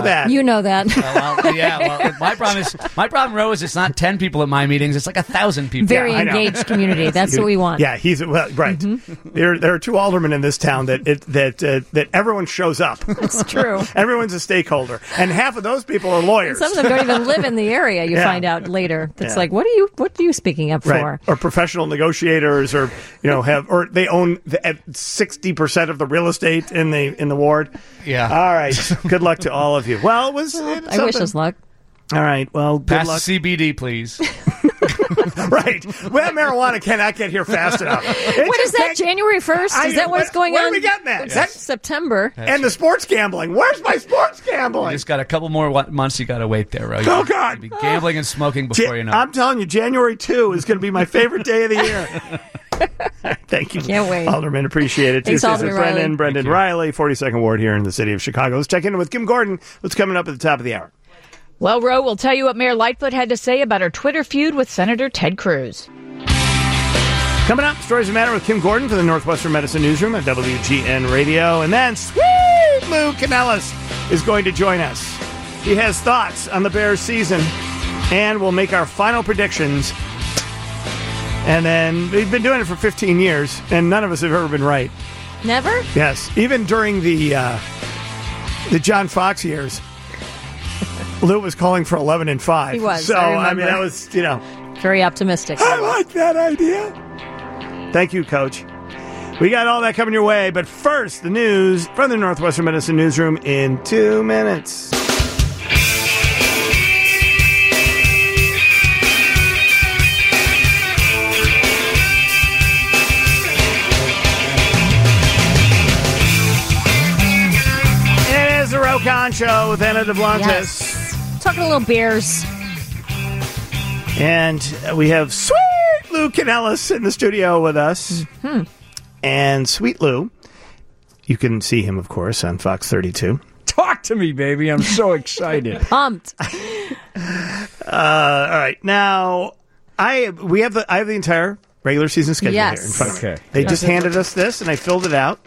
that. You know that. Well, well, yeah, well, my problem is my problem, Ro, is it's not ten people at my meetings; it's like a thousand people. Very Yeah, I know. engaged community. That's what we want. Yeah, he's well, right. Mm-hmm. There, there are two aldermen in this town that it, that uh, that everyone shows up. It's true. Everyone's a stakeholder, and half of those people are lawyers. Some of them don't even live in the area. You Yeah. find out later. It's Yeah. like, what are you? What are you speaking up Right. for? Or professional negotiators, or you know, have or they own sixty percent of the real estate in the in the ward. Yeah. All right. Good luck to all of you. Well, it was. It was I wish something. us luck. All right. Well, good Pass luck. the C B D, please. Right. Well, marijuana cannot get here fast enough. It What is just that? can't- January first? I- Is that what's what- going what on? are we getting at? It's That- September. And the sports gambling. Where's my sports gambling? You just got a couple more wa- months. You got to wait there, Ro. Oh, God. You'll be gambling and smoking before Ja- you know. I'm telling you, January second is going to be my favorite day of the year. Thank you. Can't wait. Alderman, appreciate it. Thanks, Tuesdays with Alderman Brendan, Riley. Brendan Riley, forty-second Ward here in the city of Chicago. Let's check in with Kim Gordon. What's coming up at the top of the hour? Well, Ro, we'll tell you what Mayor Lightfoot had to say about her Twitter feud with Senator Ted Cruz. Coming up, Stories That Matter with Kim Gordon for the Northwestern Medicine Newsroom at W G N Radio. And then sweet Lou Canellis is going to join us. He has thoughts on the Bears season, and we'll make our final predictions. And then we've been doing it for fifteen years, and none of us have ever been right. Never? Yes, even during the uh, the John Fox years, Lou was calling for eleven and five. He was, So I I, mean, remember. that was you know. Very optimistic. I like that idea. Thank you, Coach. We got all that coming your way, but first, the news from the Northwestern Medicine Newsroom in two minutes. It is the Rokon Show with Anna DeBlantes. Yes. Talking a little Bears. And we have Sweet Lou Canellis in the studio with us. Mm-hmm. And Sweet Lou, you can see him, of course, on Fox thirty-two. Talk to me, baby. I'm so excited. Pumped. Uh, all right. Now, I we have the I have the entire regular season schedule Yes. here in front of me. Okay. They just handed us this, and I filled it out.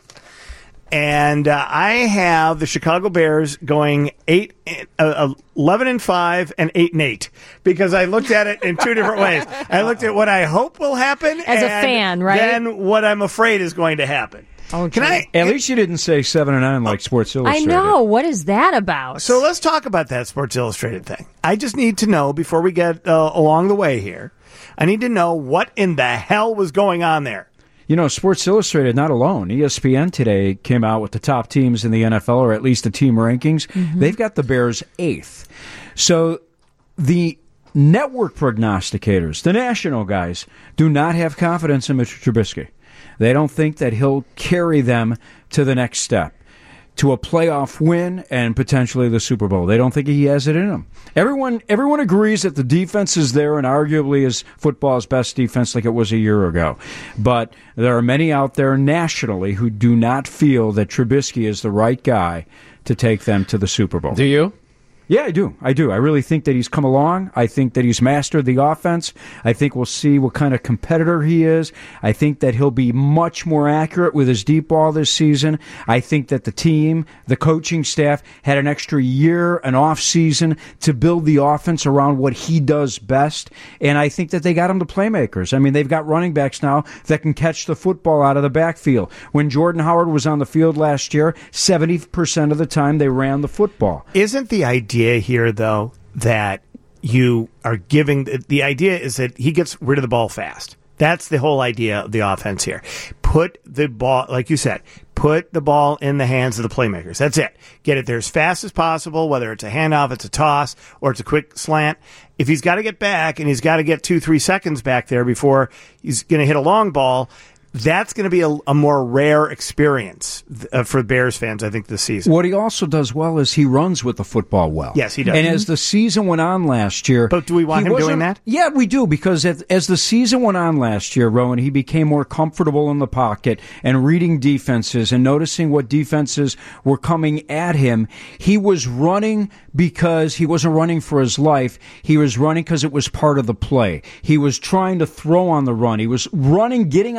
And uh, I have the Chicago Bears going eight, uh, eleven and five, and eight and eight because I looked at it in two different ways. I looked at what I hope will happen As a and fan, right? Then what I'm afraid is going to happen. Oh, Can I? At least you didn't say seven and nine like Sports I Illustrated. know. What is that about? So let's talk about that Sports Illustrated thing. I just need to know before we get uh, along the way here. I need to know what in the hell was going on there. You know, Sports Illustrated, not alone. E S P N today came out with the top teams in the N F L, or at least the team rankings. Mm-hmm. They've got the Bears eighth. So the network prognosticators, the national guys, do not have confidence in Mister Trubisky. They don't think that he'll carry them to the next step, to a playoff win and potentially the Super Bowl. They don't think he has it in him. Everyone everyone agrees that the defense is there and arguably is football's best defense like it was a year ago. But there are many out there nationally who do not feel that Trubisky is the right guy to take them to the Super Bowl. Do you? Yeah, I do. I do. I really think that he's come along. I think that he's mastered the offense. I think we'll see what kind of competitor he is. I think that he'll be much more accurate with his deep ball this season. I think that the team, the coaching staff, had an extra year, an off season to build the offense around what he does best. And I think that they got him the playmakers. I mean, they've got running backs now that can catch the football out of the backfield. When Jordan Howard was on the field last year, seventy percent of the time they ran the football. Isn't the idea here, though, that you are giving the idea is that he gets rid of the ball fast. That's the whole idea of the offense here. Put the ball, like you said, put the ball in the hands of the playmakers. That's it. Get it there as fast as possible, whether it's a handoff, it's a toss, or it's a quick slant. If he's got to get back and he's got to get two, three seconds back there before he's going to hit a long ball, that's going to be a, a more rare experience uh, for Bears fans, I think, this season. What he also does well is he runs with the football well. Yes, he does. And as the season went on last year... But do we want he him doing wasn't- that? Yeah, we do, because as, as the season went on last year, Rowan, he became more comfortable in the pocket and reading defenses and noticing what defenses were coming at him. He was running because he wasn't running for his life. He was running because it was part of the play. He was trying to throw on the run. He was running, getting out of the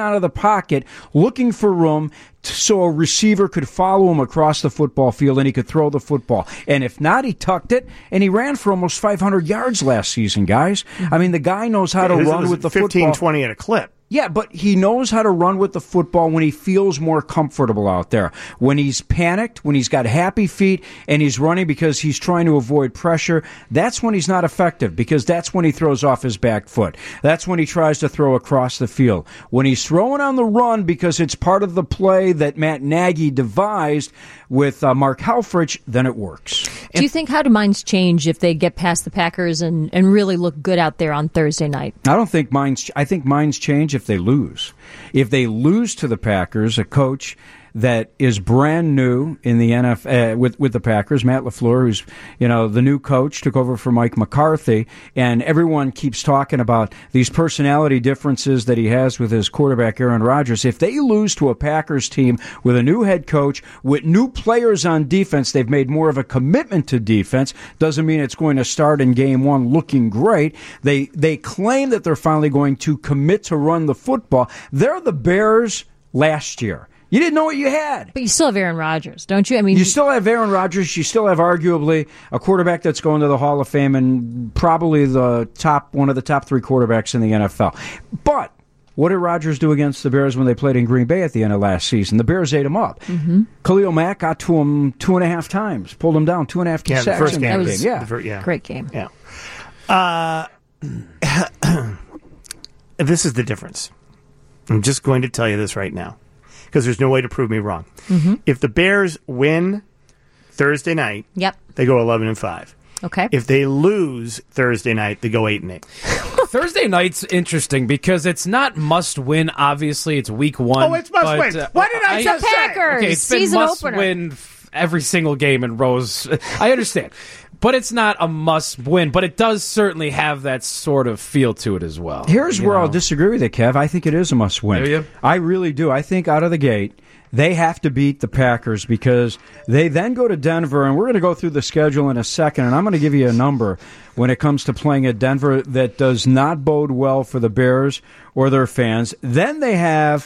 pocket, looking for room so a receiver could follow him across the football field and he could throw the football. And if not, he tucked it, and he ran for almost five hundred yards last season, guys. I mean, the guy knows how to His run was with the fifteen, football. twenty at a clip. Yeah, but he knows how to run with the football when he feels more comfortable out there. When he's panicked, when he's got happy feet, and he's running because he's trying to avoid pressure, that's when he's not effective, because that's when he throws off his back foot. That's when he tries to throw across the field. When he's throwing on the run because it's part of the play that Matt Nagy devised with uh, Mark Helfrich, then it works. Do you think, how do minds change if they get past the Packers and, and really look good out there on Thursday night? I don't think minds. I think minds change if they lose. If they lose to the Packers, a coach that is brand new in the N F L uh, with with the Packers, Matt LaFleur, who's you know the new coach, took over for Mike McCarthy, and everyone keeps talking about these personality differences that he has with his quarterback Aaron Rodgers. If they lose to a Packers team with a new head coach, with new players on defense, they've made more of a commitment to defense. Doesn't mean it's going to start in game one looking great. They they claim that they're finally going to commit to run the football. They're the Bears last year. You didn't know what you had. But you still have Aaron Rodgers, don't you? I mean, you still have Aaron Rodgers. You still have arguably a quarterback that's going to the Hall of Fame and probably the top one of the top three quarterbacks in the N F L. But what did Rodgers do against the Bears when they played in Green Bay at the end of last season? The Bears ate him up. Mm-hmm. Khalil Mack got to him two and a half times, pulled him down two and a half Yeah, sacks the first in game. that That was game. Yeah. The fir- yeah. great game. Yeah. Uh, this is the difference. I'm just going to tell you this right now, because there's no way to prove me wrong. Mm-hmm. If the Bears win Thursday night, Yep. they go eleven and five. Okay. If they lose Thursday night, they go eight and eight. Thursday night's interesting because it's not must win. Obviously, it's week one. Oh, it's must but, win. uh, What did I I- just The say? Packers. Okay, it's been Season must opener. win f- every single game in rows. I understand. But it's not a must win, but it does certainly have that sort of feel to it as well. Here's you where know? I'll disagree with you, Kev. I think it is a must-win. Do you? I really do. I think out of the gate, they have to beat the Packers because they then go to Denver, and we're going to go through the schedule in a second, and I'm going to give you a number when it comes to playing at Denver that does not bode well for the Bears or their fans. Then they have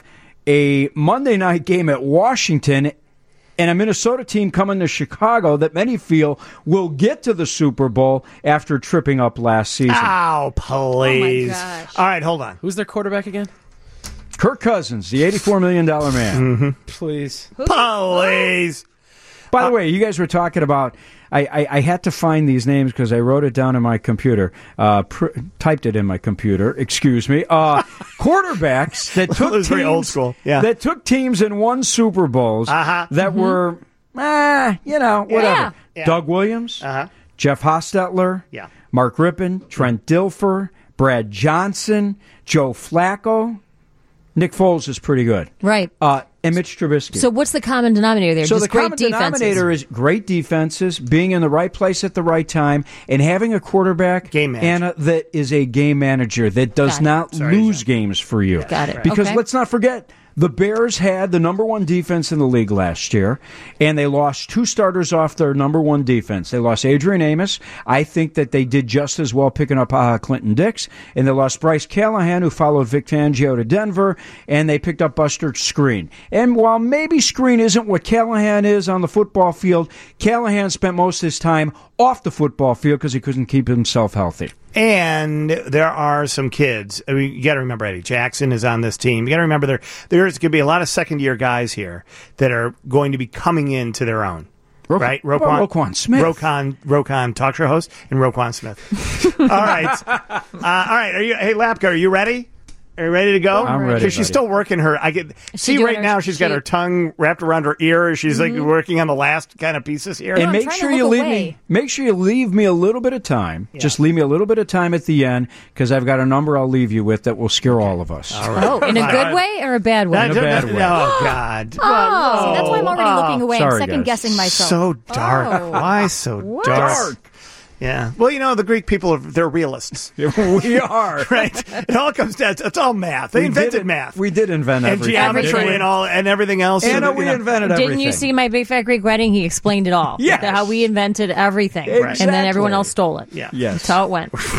a Monday night game at Washington, and a Minnesota team coming to Chicago that many feel will get to the Super Bowl after tripping up last season. Ow, please. gosh. All right, hold on. Who's their quarterback again? Kirk Cousins, the eighty-four million dollars man. Please. Please. By the way, you guys were talking about, I, I, I had to find these names because I wrote it down in my computer, uh, pr- typed it in my computer, excuse me, uh, quarterbacks that took It was teams, very old school. Yeah. that took teams and won Super Bowls Uh-huh. that were, ah, you know, whatever. Yeah. Doug Williams, Uh-huh. Jeff Hostetler, Yeah. Mark Rippon, Trent Dilfer, Brad Johnson, Joe Flacco. Nick Foles is pretty good. Right. Uh, and Mitch Trubisky. So what's the common denominator there? So Just the great common defenses. denominator is great defenses, being in the right place at the right time, and having a quarterback Game manager. Anna, that is a game manager that does Got it. not Sorry, lose John. games for you. Got it. Because Okay. let's not forget, the Bears had the number one defense in the league last year, and they lost two starters off their number one defense. They lost Adrian Amos. I think that they did just as well picking up uh, Clinton Dix, and they lost Bryce Callahan, who followed Vic Fangio to Denver, and they picked up Buster Screen. And while maybe Screen isn't what Callahan is on the football field, Callahan spent most of his time off the football field because he couldn't keep himself healthy. And there are some kids. I mean, you got to remember Eddie Jackson is on this team. You got to remember there there's going to be a lot of second year guys here that are going to be coming into their own. Ro- right, what about Roquan Smith? Roquan, Roquan talk show host, and Roquan Smith. all right, uh, all right. Are you? Hey, Lapka, are you ready? Are you ready to go? I'm ready, Because she's buddy. still working her. I get she see doing right her- now. She's got she- her tongue wrapped around her ear. She's like working on the last kind of pieces here. And I'm make trying to sure look you leave away. me. Make sure you leave me a little bit of time. Just leave me a little bit of time at the end because I've got a number I'll leave you with that will scare all of us. Oh, in a Fine. good way or a bad way? That- in a bad way. Oh God! Oh, See, that's why I'm already looking away. Sorry, I'm second guys. guessing myself. So dark. Oh. Why so dark? Yeah. Well, you know, the Greek people are they're realists, We are. right? It all comes down. It's all math. They We invented did, math We did invent and everything. geometry Everything. and all and everything else. Anna, So, you we know, invented Didn't everything. you see my Big Fat Greek Wedding? He explained it all. Yes. How we invented everything. And then everyone Exactly. else stole it. Yeah. Yes. That's how it went.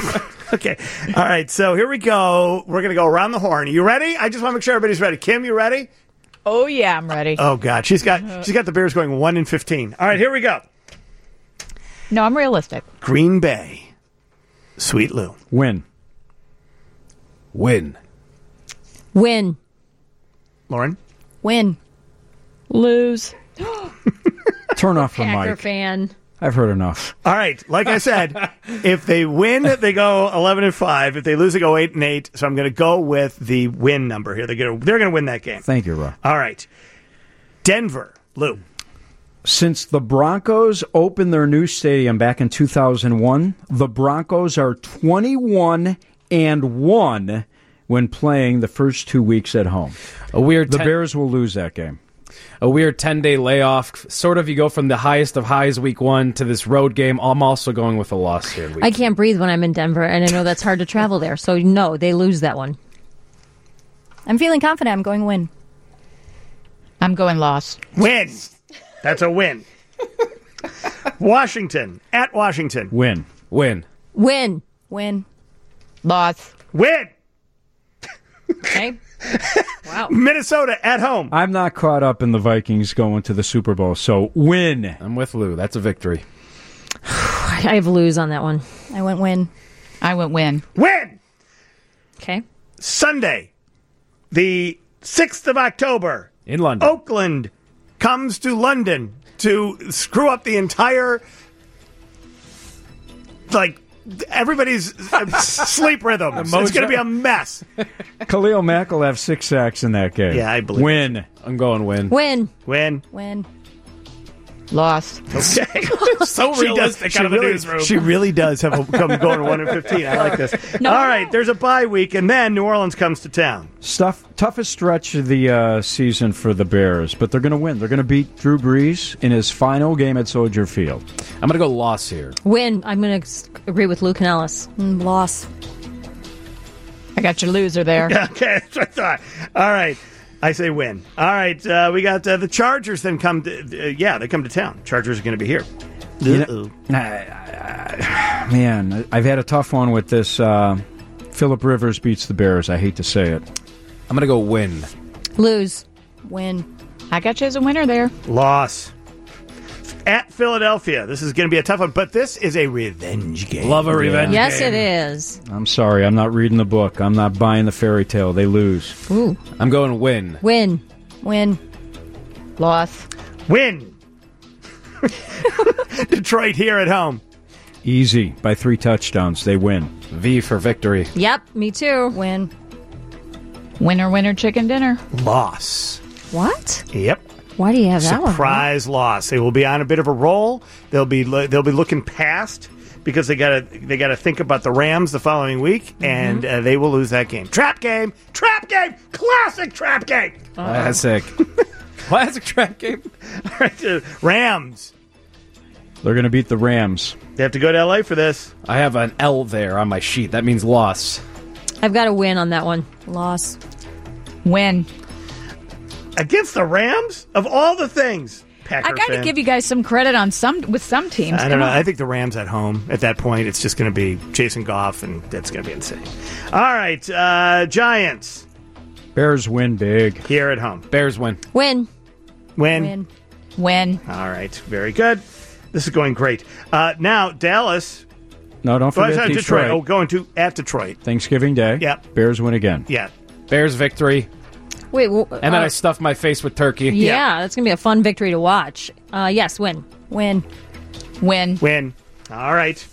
Okay. All right. So here we go. We're going to go around the horn. Are you ready? I just want to make sure everybody's ready. Kim, you ready? Oh, yeah, I'm ready. Oh, God. She's got she's got the Bears going one and fifteen. All right. Here we go. No, I'm realistic. Green Bay. Sweet Lou. Win. Win. Win. Lauren. Win. Lose. Turn off the Packer mic. fan. I've heard enough. All right. Like I said, if they win, they go eleven and five. If they lose, they go eight and eight. So I'm going to go with the win number here. They're going to they're going to win that game. Thank you, Rob. All right. Denver. Lou. Since the Broncos opened their new stadium back in two thousand one, the Broncos are twenty-one and one when playing the first two weeks at home. A weird. The ten- Bears will lose that game. A weird ten-day layoff. Sort of, you go from the highest of highs week one to this road game. I'm also going with a loss here. Week I can't breathe when I'm in Denver, and I know that's hard to travel there. So, no, they lose that one. I'm feeling confident. I'm going win. I'm going loss. Win. That's a win. Washington. At Washington. Win. Win. Win. Win. Loss. Win. Okay. Wow. Minnesota. At home. I'm not caught up in the Vikings going to the Super Bowl, so win. I'm with Lou. That's a victory. I have lose on that one. I went win. I went win. Win. Okay. Sunday. The sixth of October. In London. Oakland comes to London to screw up the entire, like, everybody's sleep rhythm. It's going to be a mess. Khalil Mack will have six sacks in that game. Yeah, I believe Win. I'm going win. Win. Win. Win. Loss. Okay. So She does- realistic she out of the really- newsroom. She really does have a come going one and fifteen. I like this. No, All no. right, there's a bye week, and then New Orleans comes to town. Stuff toughest stretch of the uh, season for the Bears, but they're going to win. They're going to beat Drew Brees in his final game at Soldier Field. I'm going to go loss here. Win. I'm going to agree with Luke and Ellis. Mm, loss. I got your loser there. Okay, that's what I thought. All right. I say win. All right, uh, we got uh, the Chargers then come to, uh, yeah, they come to town. Chargers are going to be here. You Uh-oh. know, I- I- man, I've had a tough one with this. Uh, Phillip Rivers beats the Bears. I hate to say it. I'm going to go win. Lose. Win. I got you as a winner there. Loss. At Philadelphia. This is going to be a tough one, but this is a revenge game. Love a revenge Yes, game. it is. I'm sorry. I'm not reading the book. I'm not buying the fairy tale. They lose. Ooh. I'm going win. Win. Win. Loss. Win. Detroit here at home. Easy. By three touchdowns. They win. V for victory. Yep, me too. Win. Winner, winner, chicken dinner. Loss. What? Yep. Why do you have that one? Surprise loss. They will be on a bit of a roll. They'll be they'll be looking past because they got to they got to think about the Rams the following week, Mm-hmm. and uh, they will lose that game. Trap game. Trap game. Classic trap game. Classic. Classic trap game. All right, uh, Rams. They're going to beat the Rams. They have to go to L A for this. I have an L there on my sheet. That means loss. I've got a win on that one. Loss. Win. Against the Rams? Of all the things. Packer I got to fan. give you guys some credit on some with some teams. I Come don't know. on. I think the Rams at home, at that point, it's just going to be Jason Goff, and that's going to be insane. All right, uh, Giants Bears win big. here at home. Bears win. Win. Win. Win. Win. All right, very good. This is going great. Uh, now, Dallas. No, don't Oh, forget sorry, Detroit. Detroit. Oh, going to at Detroit. Thanksgiving Day. Yep. Bears win again. Yeah. Bears victory. Wait, well, And then uh, I stuffed my face with turkey. yeah, that's going to be a fun victory to watch. Uh, yes, win. Win. Win. Win. All right.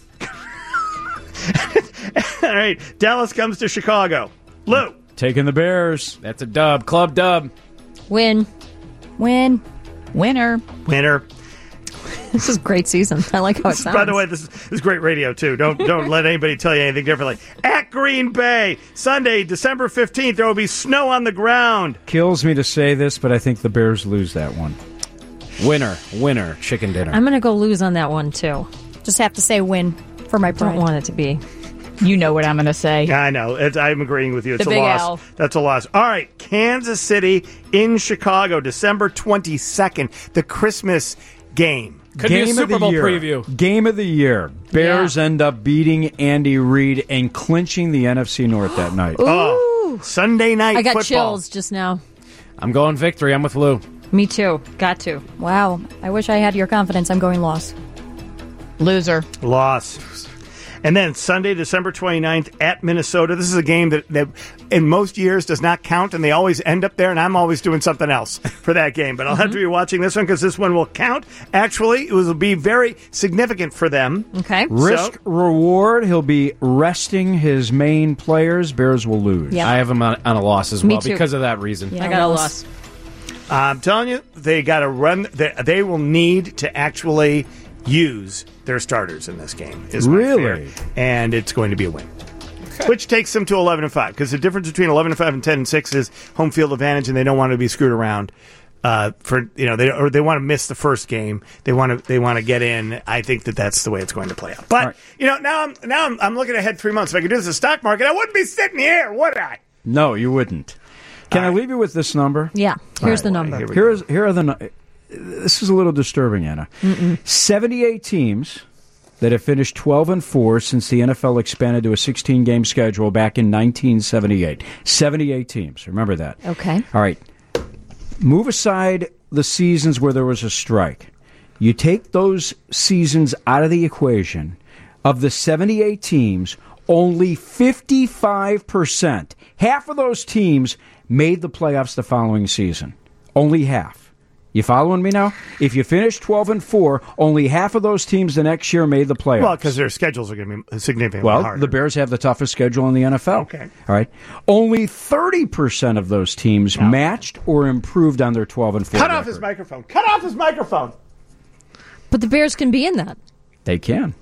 All right. Dallas comes to Chicago. Lou. Taking the Bears. That's a dub. Club dub. Win. Win. Winner. Winner. This is a great season. I like how it sounds. By the way, this is, this is great radio, too. Don't don't let anybody tell you anything differently. At Green Bay, Sunday, December fifteenth, there will be snow on the ground. Kills me to say this, but I think the Bears lose that one. Winner. Winner. Chicken dinner. I'm going to go lose on that one, too. Just have to say win for my I don't pride. want it to be. You know what I'm going to say. I know. It's, I'm agreeing with you. It's The a big loss. L. That's a loss. All right. Kansas City in Chicago, December twenty-second, the Christmas game. Could be a Game of Super the Bowl year. preview. Game of the year. Bears Yeah. end up beating Andy Reid and clinching the N F C North that night. Oh, Sunday night I got football. chills just now. I'm going victory. I'm with Lou. Me too. Got to. Wow. I wish I had your confidence. I'm going loss. Loser. Loss. And then Sunday, December twenty-ninth at Minnesota. This is a game that, that in most years does not count, and they always end up there, and I'm always doing something else for that game. But I'll have to be watching this one because this one will count. Actually, it will be very significant for them. Okay. Risk So- reward. He'll be resting his main players. Bears will lose. Yeah. I have him on, on a loss as Me well too. because of that reason. Yeah, I got a loss. loss. I'm telling you, they got to run. They, they will need to actually use their starters in this game. Is my Really? fear. And it's going to be a win. Which takes them to eleven and five, because the difference between eleven and five and ten and six is home field advantage, and they don't want to be screwed around. Uh, for you know, they or they want to miss the first game. They want to they want to get in. I think that that's the way it's going to play out. But right. you know, now I'm now I'm, I'm looking ahead three months. If I could do this in the stock market, I wouldn't be sitting here, would I? No, you wouldn't. Can All I right. leave you with this number? Yeah. Here's the All right, number. here we Here's here are the. nu- This is a little disturbing, Anna. Seventy-eight teams that have finished twelve and four since the N F L expanded to a sixteen-game schedule back in nineteen seventy-eight. Seventy-eight teams. Remember that. Okay. All right. Move aside the seasons where there was a strike. You take those seasons out of the equation. Of the seventy-eight teams, only fifty-five percent, half of those teams made the playoffs the following season. Only half. You following me now? If you finish twelve and four, only half of those teams the next year made the playoffs. Well, because their schedules are going to be significantly Well, harder. the Bears have the toughest schedule in the N F L. Okay. All right. Only thirty percent of those teams matched or improved on their twelve and four Cut record. off his microphone. Cut off his microphone. But the Bears can be in that. They can.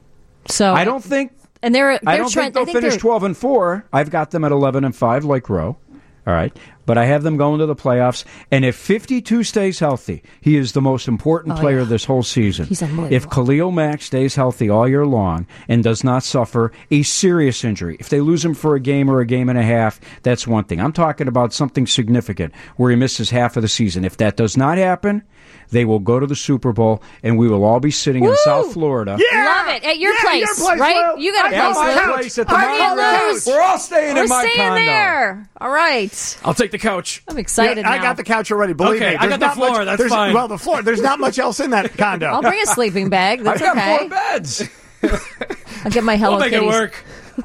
So I don't think And they're, they're I don't trying. think they'll I think finish they're- twelve and four. I've got them at eleven and five, like Rowe. All right, but I have them going to the playoffs. And if fifty-two stays healthy, he is the most important Oh, player yeah. this whole season. He's unbelievable. If Khalil Mack stays healthy all year long and does not suffer a serious injury, if they lose him for a game or a game and a half, that's one thing. I'm talking about something significant where he misses half of the season. If that does not happen, they will go to the Super Bowl, and we will all be sitting in Woo! South Florida. Love it at your Yeah, place, your place, right? Lou. You got a I place, got my Lou. place at the Party Mountain at House. Lou's. We're all staying We're in my staying condo. there. All right. I'll take the couch. I'm excited Yeah, I now. got the couch already. Believe Okay, me, I there's got the not floor, Much, that's there's- fine. Well, the floor. There's not much else in that condo. I'll bring a sleeping bag. That's I've got okay. four beds. I'll get my Hello We'll make Kitties. it work.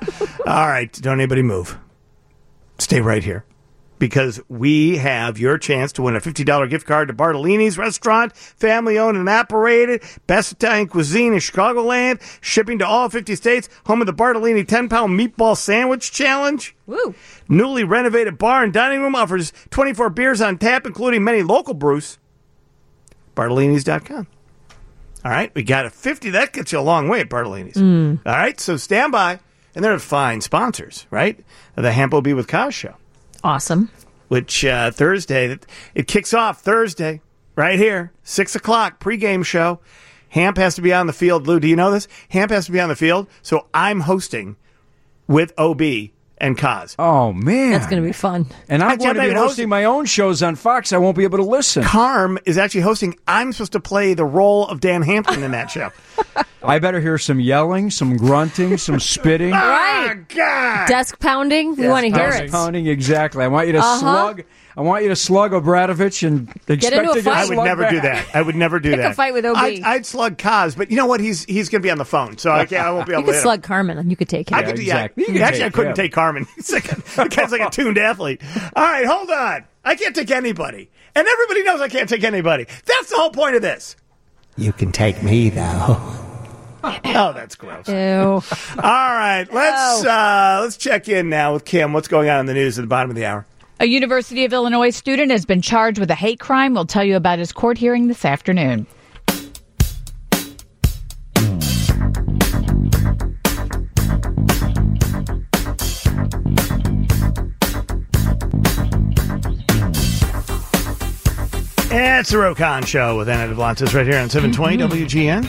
All right, don't anybody move. Stay right here, because we have your chance to win a fifty dollars gift card to Bartolini's Restaurant, family-owned and operated, best Italian cuisine in Chicagoland, shipping to all fifty states, home of the Bartolini ten-pound meatball sandwich challenge. Woo. Newly renovated bar and dining room offers twenty-four beers on tap, including many local brews. Bartolinis dot com. All right, we got a fifty. That gets you a long way at Bartolini's. All right, so stand by. And they're fine sponsors, right? The Hampo Be With Cows show, Awesome. which uh, Thursday, it kicks off Thursday right here, six o'clock, pregame show. Hamp has to be on the field. Lou, do you know this? Hamp has to be on the field, so I'm hosting with O B and Kaz. Oh, man. That's going to be fun. And I'm I going to can't be even host hosting it. my own shows on Fox. I won't be able to listen. Carm is actually hosting. I'm supposed to play the role of Dan Hampton in that show. I better hear some yelling, some grunting, some spitting. Right. Oh, God. Desk pounding. We want to hear Desk it. pounding, exactly. I want you to Uh-huh. slug. I want you to slug Obradovich and expect into a to get fight. I would slugged never back. do that. I would never do Pick a that. fight with O B. I'd, I'd slug Kaz, but you know what? He's he's going to be on the phone, so I can't. I won't be able You to could hit him. slug Carmen and you could take him. I could do exactly. yeah. You can Actually, I take couldn't him. take Carmen. He's like a, the guy's like a tuned athlete. All right, hold on. I can't take anybody, and everybody knows I can't take anybody. That's the whole point of this. You can take me, though. Oh, that's gross. Ew. All right, let's uh, let's check in now with Kim. What's going on in the news at the bottom of the hour? A University of Illinois student has been charged with a hate crime. We'll tell you about his court hearing this afternoon. It's the Rokon Show with Anna DeBlantis right here on seven twenty W G N.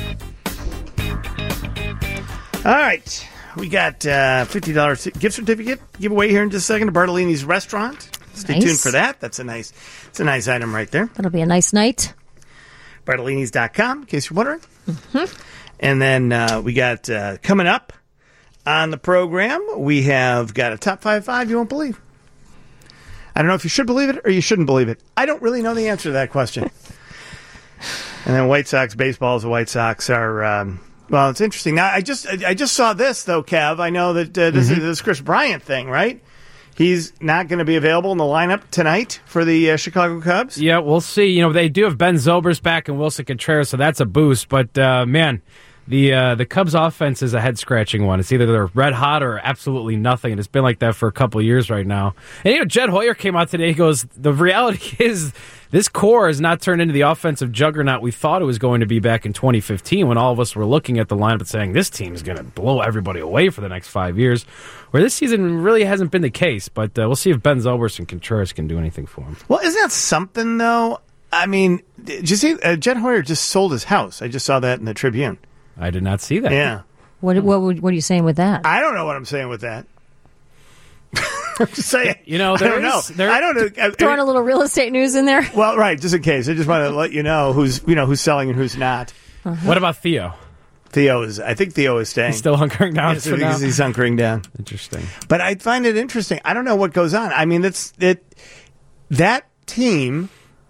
All right. We got uh, fifty dollars gift certificate giveaway here in just a second to Bartolini's Restaurant. Stay Nice. tuned for that. That's a nice, it's a nice item right there. That'll be a nice night. Bartolinis dot com, in case you're wondering. Mm-hmm. And then uh, we got uh, coming up on the program, we have got a top five five you won't believe. I don't know if you should believe it or you shouldn't believe it. I don't really know the answer to that question. And then White Sox baseball, the White Sox are, um, well, it's interesting. Now, I just I just saw this, though, Kev. I know that uh, this mm-hmm. is this Chris Bryant thing, right? He's not going to be available in the lineup tonight for the uh, Chicago Cubs. Yeah, we'll see. You know, they do have Ben Zobrist back and Wilson Contreras, so that's a boost. But, uh, man, the uh, the Cubs offense is a head-scratching one. It's either they're red hot or absolutely nothing, and it's been like that for a couple of years right now. And, you know, Jed Hoyer came out today. He goes, the reality is this core has not turned into the offensive juggernaut we thought it was going to be back in twenty fifteen when all of us were looking at the lineup and saying this team is going to blow everybody away for the next five years, where this season really hasn't been the case. But uh, we'll see if Ben Zobrist and Contreras can do anything for him. Well, isn't that something, though? I mean, did you see uh, Jed Hoyer just sold his house? I just saw that in the Tribune. I did not see that. Yeah. What what what are you saying with that? I don't know what I'm saying with that. I'm just saying. You know, I don't know. There, I don't know. I, Throwing a little real estate news in there. Well, right, just in case. I just want to let you know who's you know who's selling and who's not. Uh-huh. What about Theo? Theo is. I think Theo is staying. He's still hunkering down. Yes, for because now. he's hunkering down. Interesting. But I find it interesting. I don't know what goes on. I mean, it's it. That team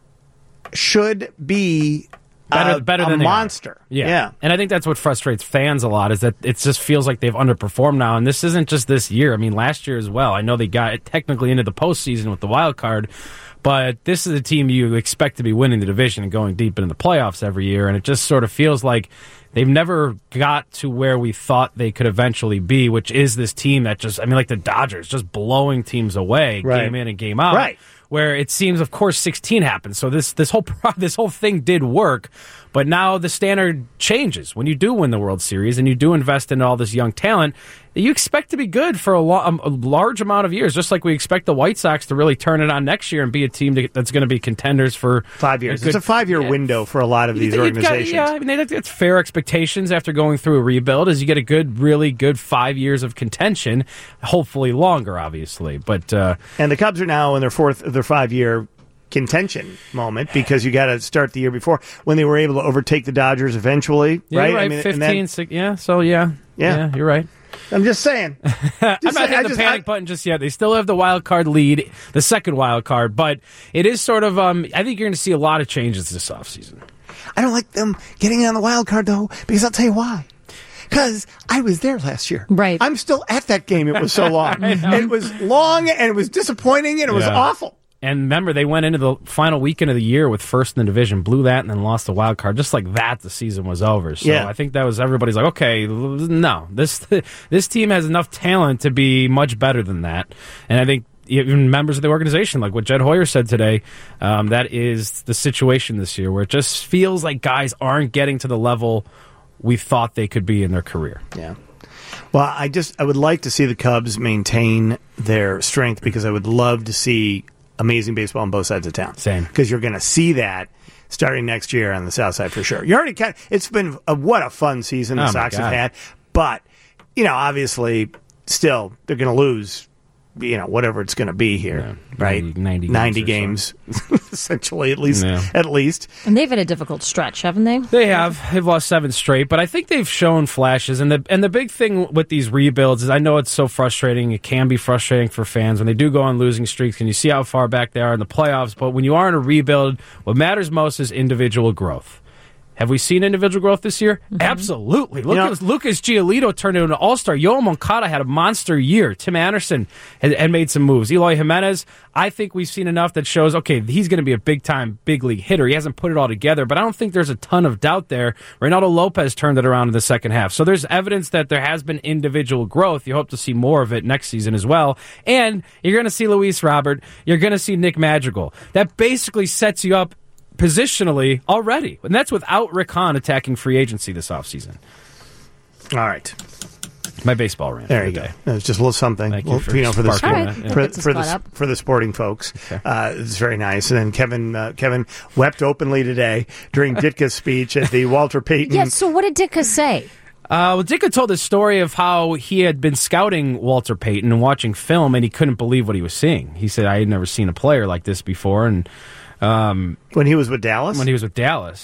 should be. Better, Uh, better a than monster. Yeah. yeah. And I think that's what frustrates fans a lot is that it just feels like they've underperformed now. And this isn't just this year. I mean, last year as well. I know they got it technically into the postseason with the wild card, but this is a team you expect to be winning the division and going deep into the playoffs every year. And it just sort of feels like they've never got to where we thought they could eventually be, which is this team that just, I mean, like the Dodgers, just blowing teams away Right. game in and game out. Right. Where it seems, of course, sixteen happened. So this this whole pro- this whole thing did work, but now the standard changes when you do win the World Series and you do invest in all this young talent. You expect to be good for a, lo- a large amount of years, just like we expect the White Sox to really turn it on next year and be a team to, that's going to be contenders for Five years. a good- it's a five-year yeah. window for a lot of these You- you've got- organizations. yeah, I mean, that's it's fair expectations after going through a rebuild. Is you get a good, really good five years of contention, hopefully longer, obviously. But uh, And the Cubs are now in their fourth, their five-year contention moment because you got to start the year before when they were able to overtake the Dodgers eventually, yeah, right? you're right, I mean, and fifteen, then- six, yeah. So yeah, Yeah. yeah, you're right. I'm just saying. I'm Just not saying, hitting I the just- panic I- button just yet. They still have the wild card lead, the second wild card, but it is sort of. Um, I think you're going to see a lot of changes this offseason. I don't like them getting on the wild card though, because I'll tell you why. Because I was there last year. Right. I'm still at that game. It was so long. It was long and it was disappointing and it was Yeah. awful. And remember, they went into the final weekend of the year with first in the division, blew that, and then lost the wild card. Just like that, the season was over. So Yeah. I think that was everybody's like, okay, no, this this team has enough talent to be much better than that. And I think even members of the organization, like what Jed Hoyer said today, um, that is the situation this year, where it just feels like guys aren't getting to the level we thought they could be in their career. Yeah. Well, I just I would like to see the Cubs maintain their strength because I would love to see amazing baseball on both sides of town. Same. Because you're going to see that starting next year on the South Side for sure. You already kind of, it's been a, what a fun season the Oh, my Sox have God. had, but you know, obviously, still they're going to lose. You know, whatever it's going to be here, Yeah, right? ninety- ninety ninety games games, essentially, at least, Yeah. at least. And they've had a difficult stretch, haven't they? They have. They've lost seven straight, but I think they've shown flashes. And the and the big thing with these rebuilds is I know it's so frustrating. It can be frustrating for fans when they do go on losing streaks and you see how far back they are in the playoffs. But when you are in a rebuild, what matters most is individual growth. Have we seen individual growth this year? Mm-hmm. Absolutely. Look You know- at Lucas Giolito turned into an all-star. Yoel Moncada had a monster year. Tim Anderson had, had made some moves. Eloy Jimenez, I think we've seen enough that shows, okay, he's going to be a big-time, big-league hitter. He hasn't put it all together, but I don't think there's a ton of doubt there. Reynaldo Lopez turned it around in the second half. So there's evidence that there has been individual growth. You hope to see more of it next season as well. And you're going to see Luis Robert. You're going to see Nick Madrigal. That basically sets you up positionally already. And that's without Rick Hahn attacking free agency this offseason. All right. My baseball rant. There for you the go. day. It was just a little something. Thank you Well, for you know, for the sparking sport, that, yeah. for, Gets us for caught the up. for the sporting folks. Okay. Uh, it's very nice. And then Kevin uh, Kevin wept openly today during Ditka's speech at the Walter Payton. Yes, so what did Ditka say? Uh, well, Ditka told the story of how he had been scouting Walter Payton and watching film, and he couldn't believe what he was seeing. He said, I had never seen a player like this before. And um, when he was with Dallas. when he was with Dallas.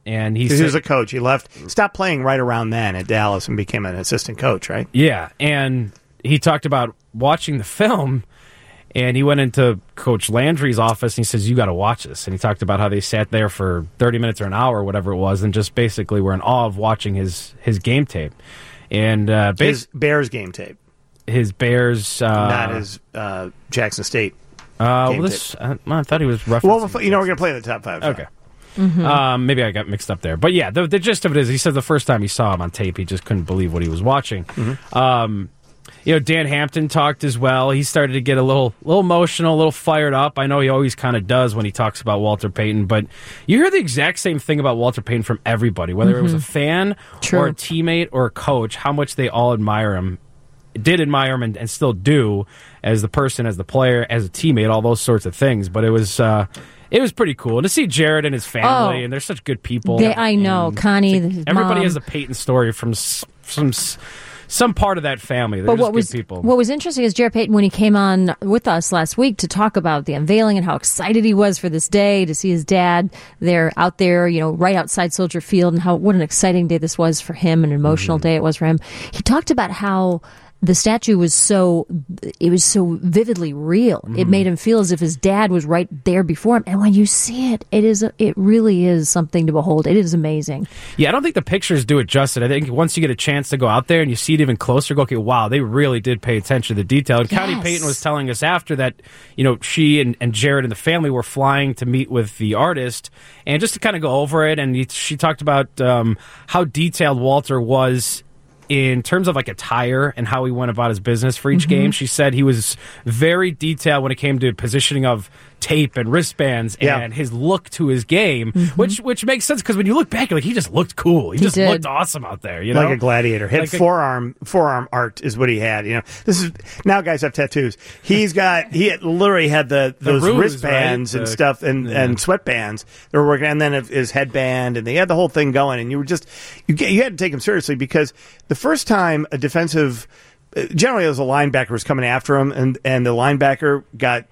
And he, he said, was a coach. He left, stopped playing right around then at Dallas and became an assistant coach, right? Yeah, and he talked about watching the film, and he went into Coach Landry's office, and he says, you got to watch this. And he talked about how they sat there for thirty minutes or an hour, or whatever it was, and just basically were in awe of watching his, his game tape. And uh, bas- His Bears game tape. His Bears... Uh, Not his uh, Jackson State uh, game well, this, tape. I, I thought he was referencing... Well, you know, we're going to play the top five. So. Okay. Mm-hmm. Um, maybe I got mixed up there. But yeah, the, the gist of it is he said the first time he saw him on tape, he just couldn't believe what he was watching. Mm-hmm. Um, you know, Dan Hampton talked as well. He started to get a little little emotional, a little fired up. I know he always kind of does when he talks about Walter Payton, but you hear the exact same thing about Walter Payton from everybody, whether mm-hmm. it was a fan True. or a teammate or a coach, how much they all admire him. Did admire him and, and still do as the person, as the player, as a teammate, all those sorts of things. But it was... Uh, It was pretty cool to see Jared and his family, Oh. and they're such good people. They, I know, And Connie. it's like his everybody mom. has a Peyton story from s- from s- some part of that family. They're But just what good was people. what was interesting is Jared Payton, when he came on with us last week to talk about the unveiling and how excited he was for this day to see his dad there out there, you know, right outside Soldier Field, and how what an exciting day this was for him, an emotional Mm-hmm. day it was for him. He talked about how the statue was so it was so vividly real. Mm-hmm. It made him feel as if his dad was right there before him. And when you see it, it is it really is something to behold. It is amazing. Yeah, I don't think the pictures do it justice. I think once you get a chance to go out there and you see it even closer, go, okay, wow, they really did pay attention to the detail. And Connie Yes. Payton was telling us after that, you know, she and, and Jared and the family were flying to meet with the artist, and just to kind of go over it, and he, she talked about um, how detailed Walter was in terms of like attire and how he went about his business for each Mm-hmm. game. She said he was very detailed when it came to positioning of tape and wristbands Yeah. and his look to his game, Mm-hmm. which which makes sense because when you look back, you're like, he just looked cool. He, He just did. looked awesome out there. You know, Like a gladiator. He had Like a- forearm forearm art is what he had. You know, this is now guys have tattoos. He's got he had, literally had the those ruse, wristbands right? and The- stuff and, yeah. and sweatbands that were working, and then his headband, and they had the whole thing going. And you were just you get, you had to take him seriously because the first time a defensive, generally it was a linebacker was coming after him, and and the linebacker got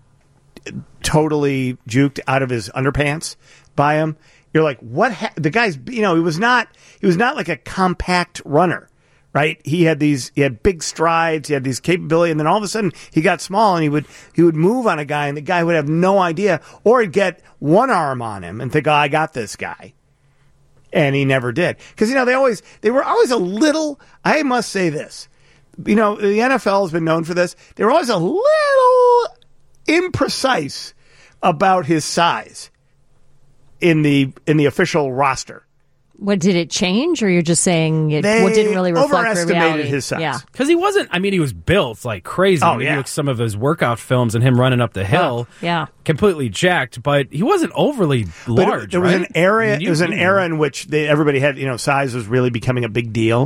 totally juked out of his underpants by him. You're like, what? Ha-? The guy's, you know, he was not, he was not like a compact runner, right? He had these, he had big strides, he had these capability, and then all of a sudden he got small, and he would, he would move on a guy, and the guy would have no idea, or he'd get one arm on him and think, oh, I got this guy. And he never did. Because, you know, they always, they were always a little, I must say this, you know, the N F L has been known for this. They were always a little imprecise about his size in the in the official roster. What did it change, or you're just saying it They what didn't really reflect the overestimated reality? his size. Yeah. because he wasn't. I mean, he was built like crazy. Oh, When you yeah. look at some of his workout films and him running up the hill, yeah. completely jacked. But he wasn't overly But large. it, there was right? an era. I mean, you- it was an you- era in which they, everybody had, you know, size was really becoming a big deal,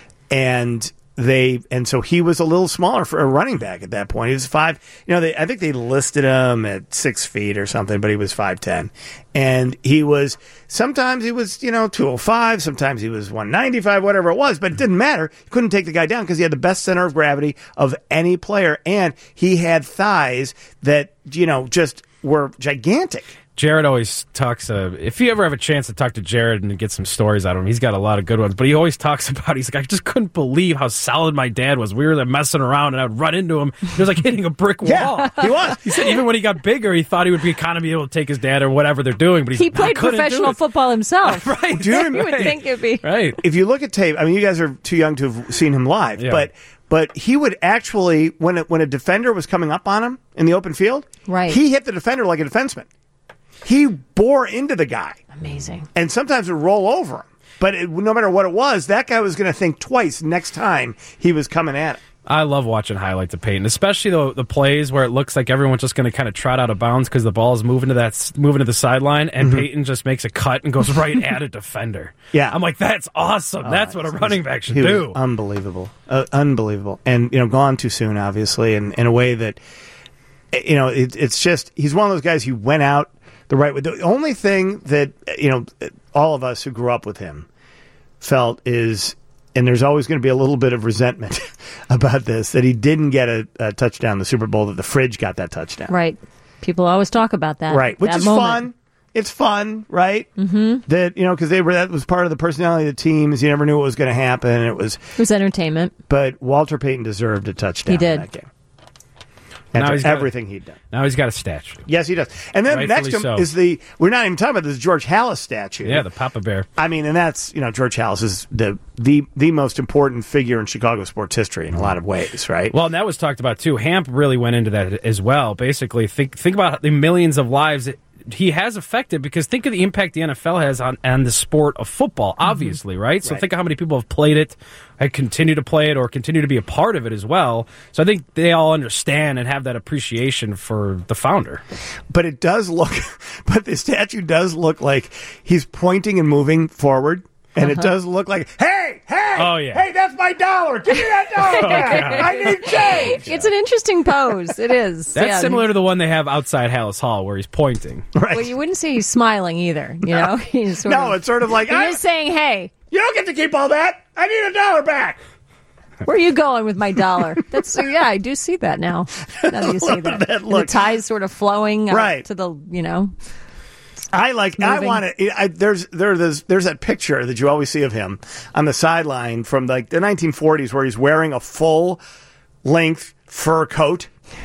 and they and so he was a little smaller for a running back at that point. He was five. You know, they, I think they listed him at six feet or something, but he was five ten, and he was sometimes he was you know two oh five, sometimes he was one ninety five, whatever it was, but it didn't matter. You couldn't take the guy down because he had the best center of gravity of any player, and he had thighs that you know just were gigantic. Jared always talks. Uh, if you ever have a chance to talk to Jared and get some stories out of him, he's got a lot of good ones. But he always talks about. He's like, I just couldn't believe how solid my dad was. We were there messing around, and I'd run into him. He was like hitting a brick wall. Yeah, he was. He said even when he got bigger, he thought he would be kind of be able to take his dad or whatever they're doing. But he's He like, I played couldn't do professional it. football himself. right? Do you You remember? would think it'd be. Right. If you look at tape, I mean, you guys are too young to have seen him live, Yeah. but but he would actually when a, when a defender was coming up on him in the open field, Right. he hit the defender like a defenseman. He bore into the guy, Amazing. and sometimes it would roll over him. But it, no matter what it was, that guy was going to think twice next time he was coming at him. I love watching highlights of Peyton, especially the the plays where it looks like everyone's just going to kind of trot out of bounds because the ball is moving to that moving to the sideline, and Mm-hmm. Peyton just makes a cut and goes right at a defender. Yeah. I'm like, that's awesome. that's what a running back should He was do. unbelievable, uh, unbelievable, and you know, gone too soon, obviously, and in a way that you know, it, it's just he's one of those guys who went out the right way. The only thing that you know, all of us who grew up with him felt is, and there's always going to be a little bit of resentment about this, that he didn't get a, a touchdown in the Super Bowl, that the fridge got that touchdown. Right. People always talk about that. Right, which that is moment. fun. It's fun, right? Mm-hmm. That you know, because they were that was part of the personality of the teams. You never knew what was going to happen. It was It was entertainment. But Walter Payton deserved a touchdown He did. in that game. After Now he's got everything he'd done. Now he's got a statue. Yes, he does. And then next to him so. is the we're not even talking about this George Halas statue. Yeah, the Papa Bear. I mean, and that's you know George Halas is the the the most important figure in Chicago sports history in a lot of ways, right? Well, and that was talked about too. Hamp really went into that as well. Basically, think think about the millions of lives that he has affected, because think of the impact the N F L has on, on the sport of football, obviously, mm-hmm. right? So right. think of how many people have played it, and continue to play it, or continue to be a part of it as well. So I think they all understand and have that appreciation for the founder. But it does look, but the statue does look like he's pointing and moving forward. And uh-huh. it does look like, hey, hey, oh, yeah. hey, that's my dollar. Give me that dollar back. I need change. It's an interesting pose. It is. That's yeah. similar to the one they have outside Halas Hall where he's pointing. Right. Well, you wouldn't say he's smiling either. You know, he's sort no, of, it's sort of like, he's I, just saying, "Hey, you don't get to keep all that. I need a dollar back." Where are you going with my dollar? That's yeah, I do see that now. Now that you say that, that and the tie's sort of flowing out right to the, you know. I like. Moving. I want to. There's there there's there's that picture that you always see of him on the sideline from like the nineteen forties, where he's wearing a full length fur coat,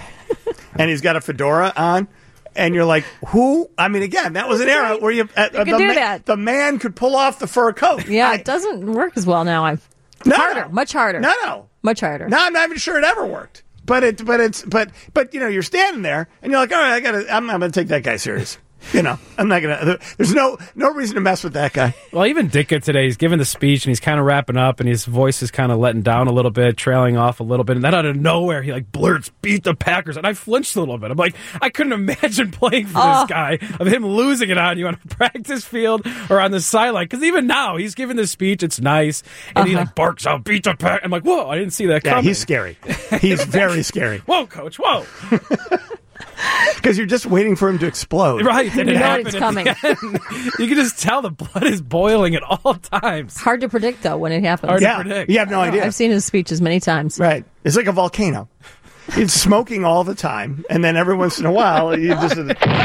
and he's got a fedora on. And you're like, who? I mean, again, that was an era where you, uh, you could the, do ma- that. the man could pull off the fur coat. Yeah, I, it doesn't work as well now. I've no, harder, no. much harder. No, no, much harder. No, I'm not even sure it ever worked. But it, but it's, but, but you know, you're standing there and you're like, all right, I gotta, I'm, I'm gonna take that guy serious. You know, I'm not gonna. There's no no reason to mess with that guy. Well, even Ditka today, he's giving the speech and he's kind of wrapping up, and his voice is kind of letting down a little bit, trailing off a little bit, and then out of nowhere, he like blurts, "Beat the Packers," and I flinched a little bit. I'm like, I couldn't imagine playing for oh. this guy, of him losing it on you on a practice field or on the sideline. Because even now, he's giving this speech, it's nice, and uh-huh. he like barks out, "Beat the Packers." I'm like, whoa, I didn't see that yeah, coming. He's scary. He's very scary. Whoa, coach, whoa. Because you're just waiting for him to explode. Right. And you it know happened it's coming. You can just tell the blood is boiling at all times. Hard to predict, though, when it happens. Hard yeah, to predict. You have no idea. I've seen his speeches many times. Right. It's like a volcano. It's smoking all the time, and then every once in a while, you just...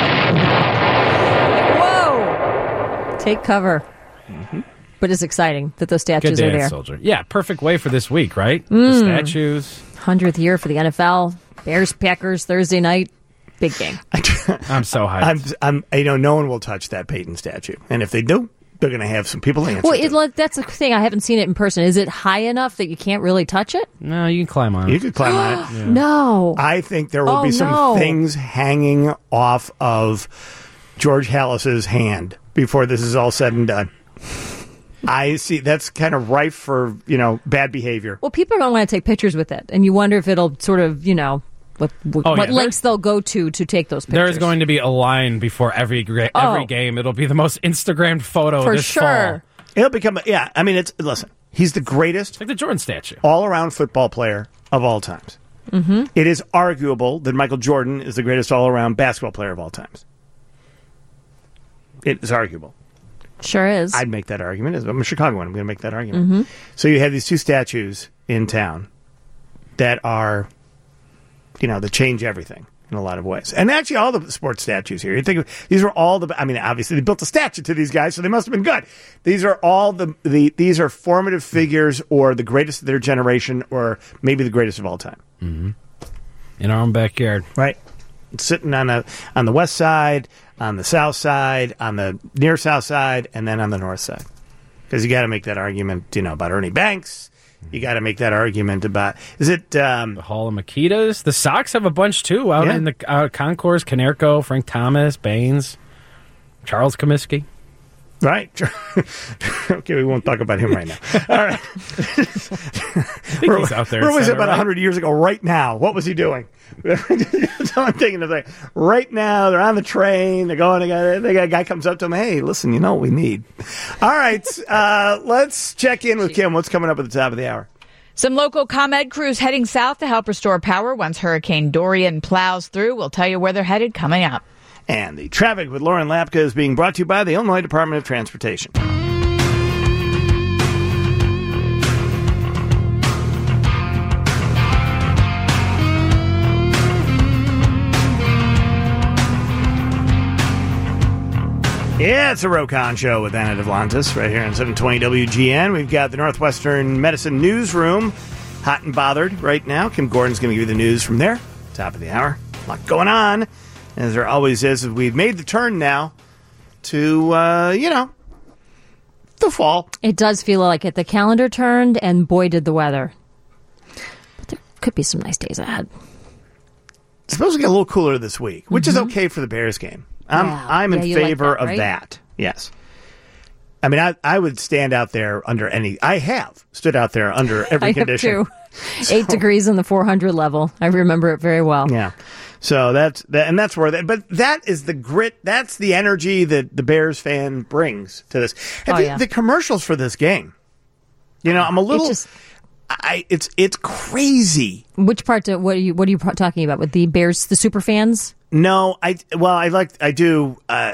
Whoa! Take cover. Mm-hmm. But it's exciting that those statues Good are dance, there. Soldier. Yeah, perfect way for this week, right? Mm. The statues. hundredth year for the N F L. Bears, Packers, Thursday night. Big game. I'm so hyped. I'm, I'm, you know, no one will touch that Peyton statue. And if they do, they're going to have some people answer. Well, it, like, that's the thing. I haven't seen it in person. Is it high enough that you can't really touch it? No, you can climb on it. You could climb on it. Yeah. No. I think there will oh, be some no. things hanging off of George Halas's hand before this is all said and done. I see that's kind of rife for, you know, bad behavior. Well, people are going to want to take pictures with it, and you wonder if it'll sort of, you know, what, what, oh, what yeah. links they'll go to to take those pictures. There is going to be a line before every gra- every oh. game. It'll be the most Instagrammed photo for this sure. fall. It'll become, a, yeah, I mean, it's, listen, he's the greatest. It's like the Jordan statue. All-around football player of all times. Mm-hmm. It is arguable that Michael Jordan is the greatest all-around basketball player of all times. It is arguable. Sure is. I'd make that argument. I'm a Chicagoan. I'm going to make that argument. Mm-hmm. So you have these two statues in town that are, you know, that change everything in a lot of ways. And actually, all the sports statues here. You think of, these were all the. I mean, obviously, they built a statue to these guys, so they must have been good. These are all the the. These are formative figures, or the greatest of their generation, or maybe the greatest of all time. Mm-hmm. In our own backyard, right? Sitting on a on the west side, on the south side, on the near south side, and then on the north side. Because you got to make that argument, you know, about Ernie Banks. You got to make that argument about, is it... Um, the Hall of Makitas. The Sox have a bunch, too, out yeah. in the uh, concourse. Canerco, Frank Thomas, Baines, Charles Comiskey. Right. Okay, we won't talk about him right now. All right. I think he's out there. Where was it about right? one hundred years ago? Right now. What was he doing? That's all I'm thinking. Like, right now, they're on the train. They're going. They got, they got a guy comes up to them. Hey, listen, you know what we need. All right. Uh, let's check in with Kim. What's coming up at the top of the hour? Some local ComEd crews heading south to help restore power once Hurricane Dorian plows through. We'll tell you where they're headed coming up. And the traffic with Lauren Lapka is being brought to you by the Illinois Department of Transportation. Yeah, it's a Rokon show with Anna Devlantis right here on seven twenty W G N. We've got the Northwestern Medicine Newsroom hot and bothered right now. Kim Gordon's going to give you the news from there. Top of the hour. A lot going on, as there always is. We've made the turn now to, uh, you know, the fall. It does feel like it. The calendar turned, and boy, did the weather. But there could be some nice days ahead. It's supposed to get a little cooler this week, which Mm-hmm. is okay for the Bears game. I'm Yeah. I'm in Yeah, you like favor that, of right? that. Yes. I mean, I I would stand out there under any. I have stood out there under every I condition. have too. Eight degrees in the four hundred level. I remember it very well. Yeah. So that's that, and that's where that. But that is the grit. That's the energy that the Bears fan brings to this. And Oh, the, yeah. the commercials for this game. You know, I'm a little. just- I it's it's crazy. Which part? Do, what are you? What are you pro- talking about with the Bears? The super fans? No, I well, I like I do. Uh,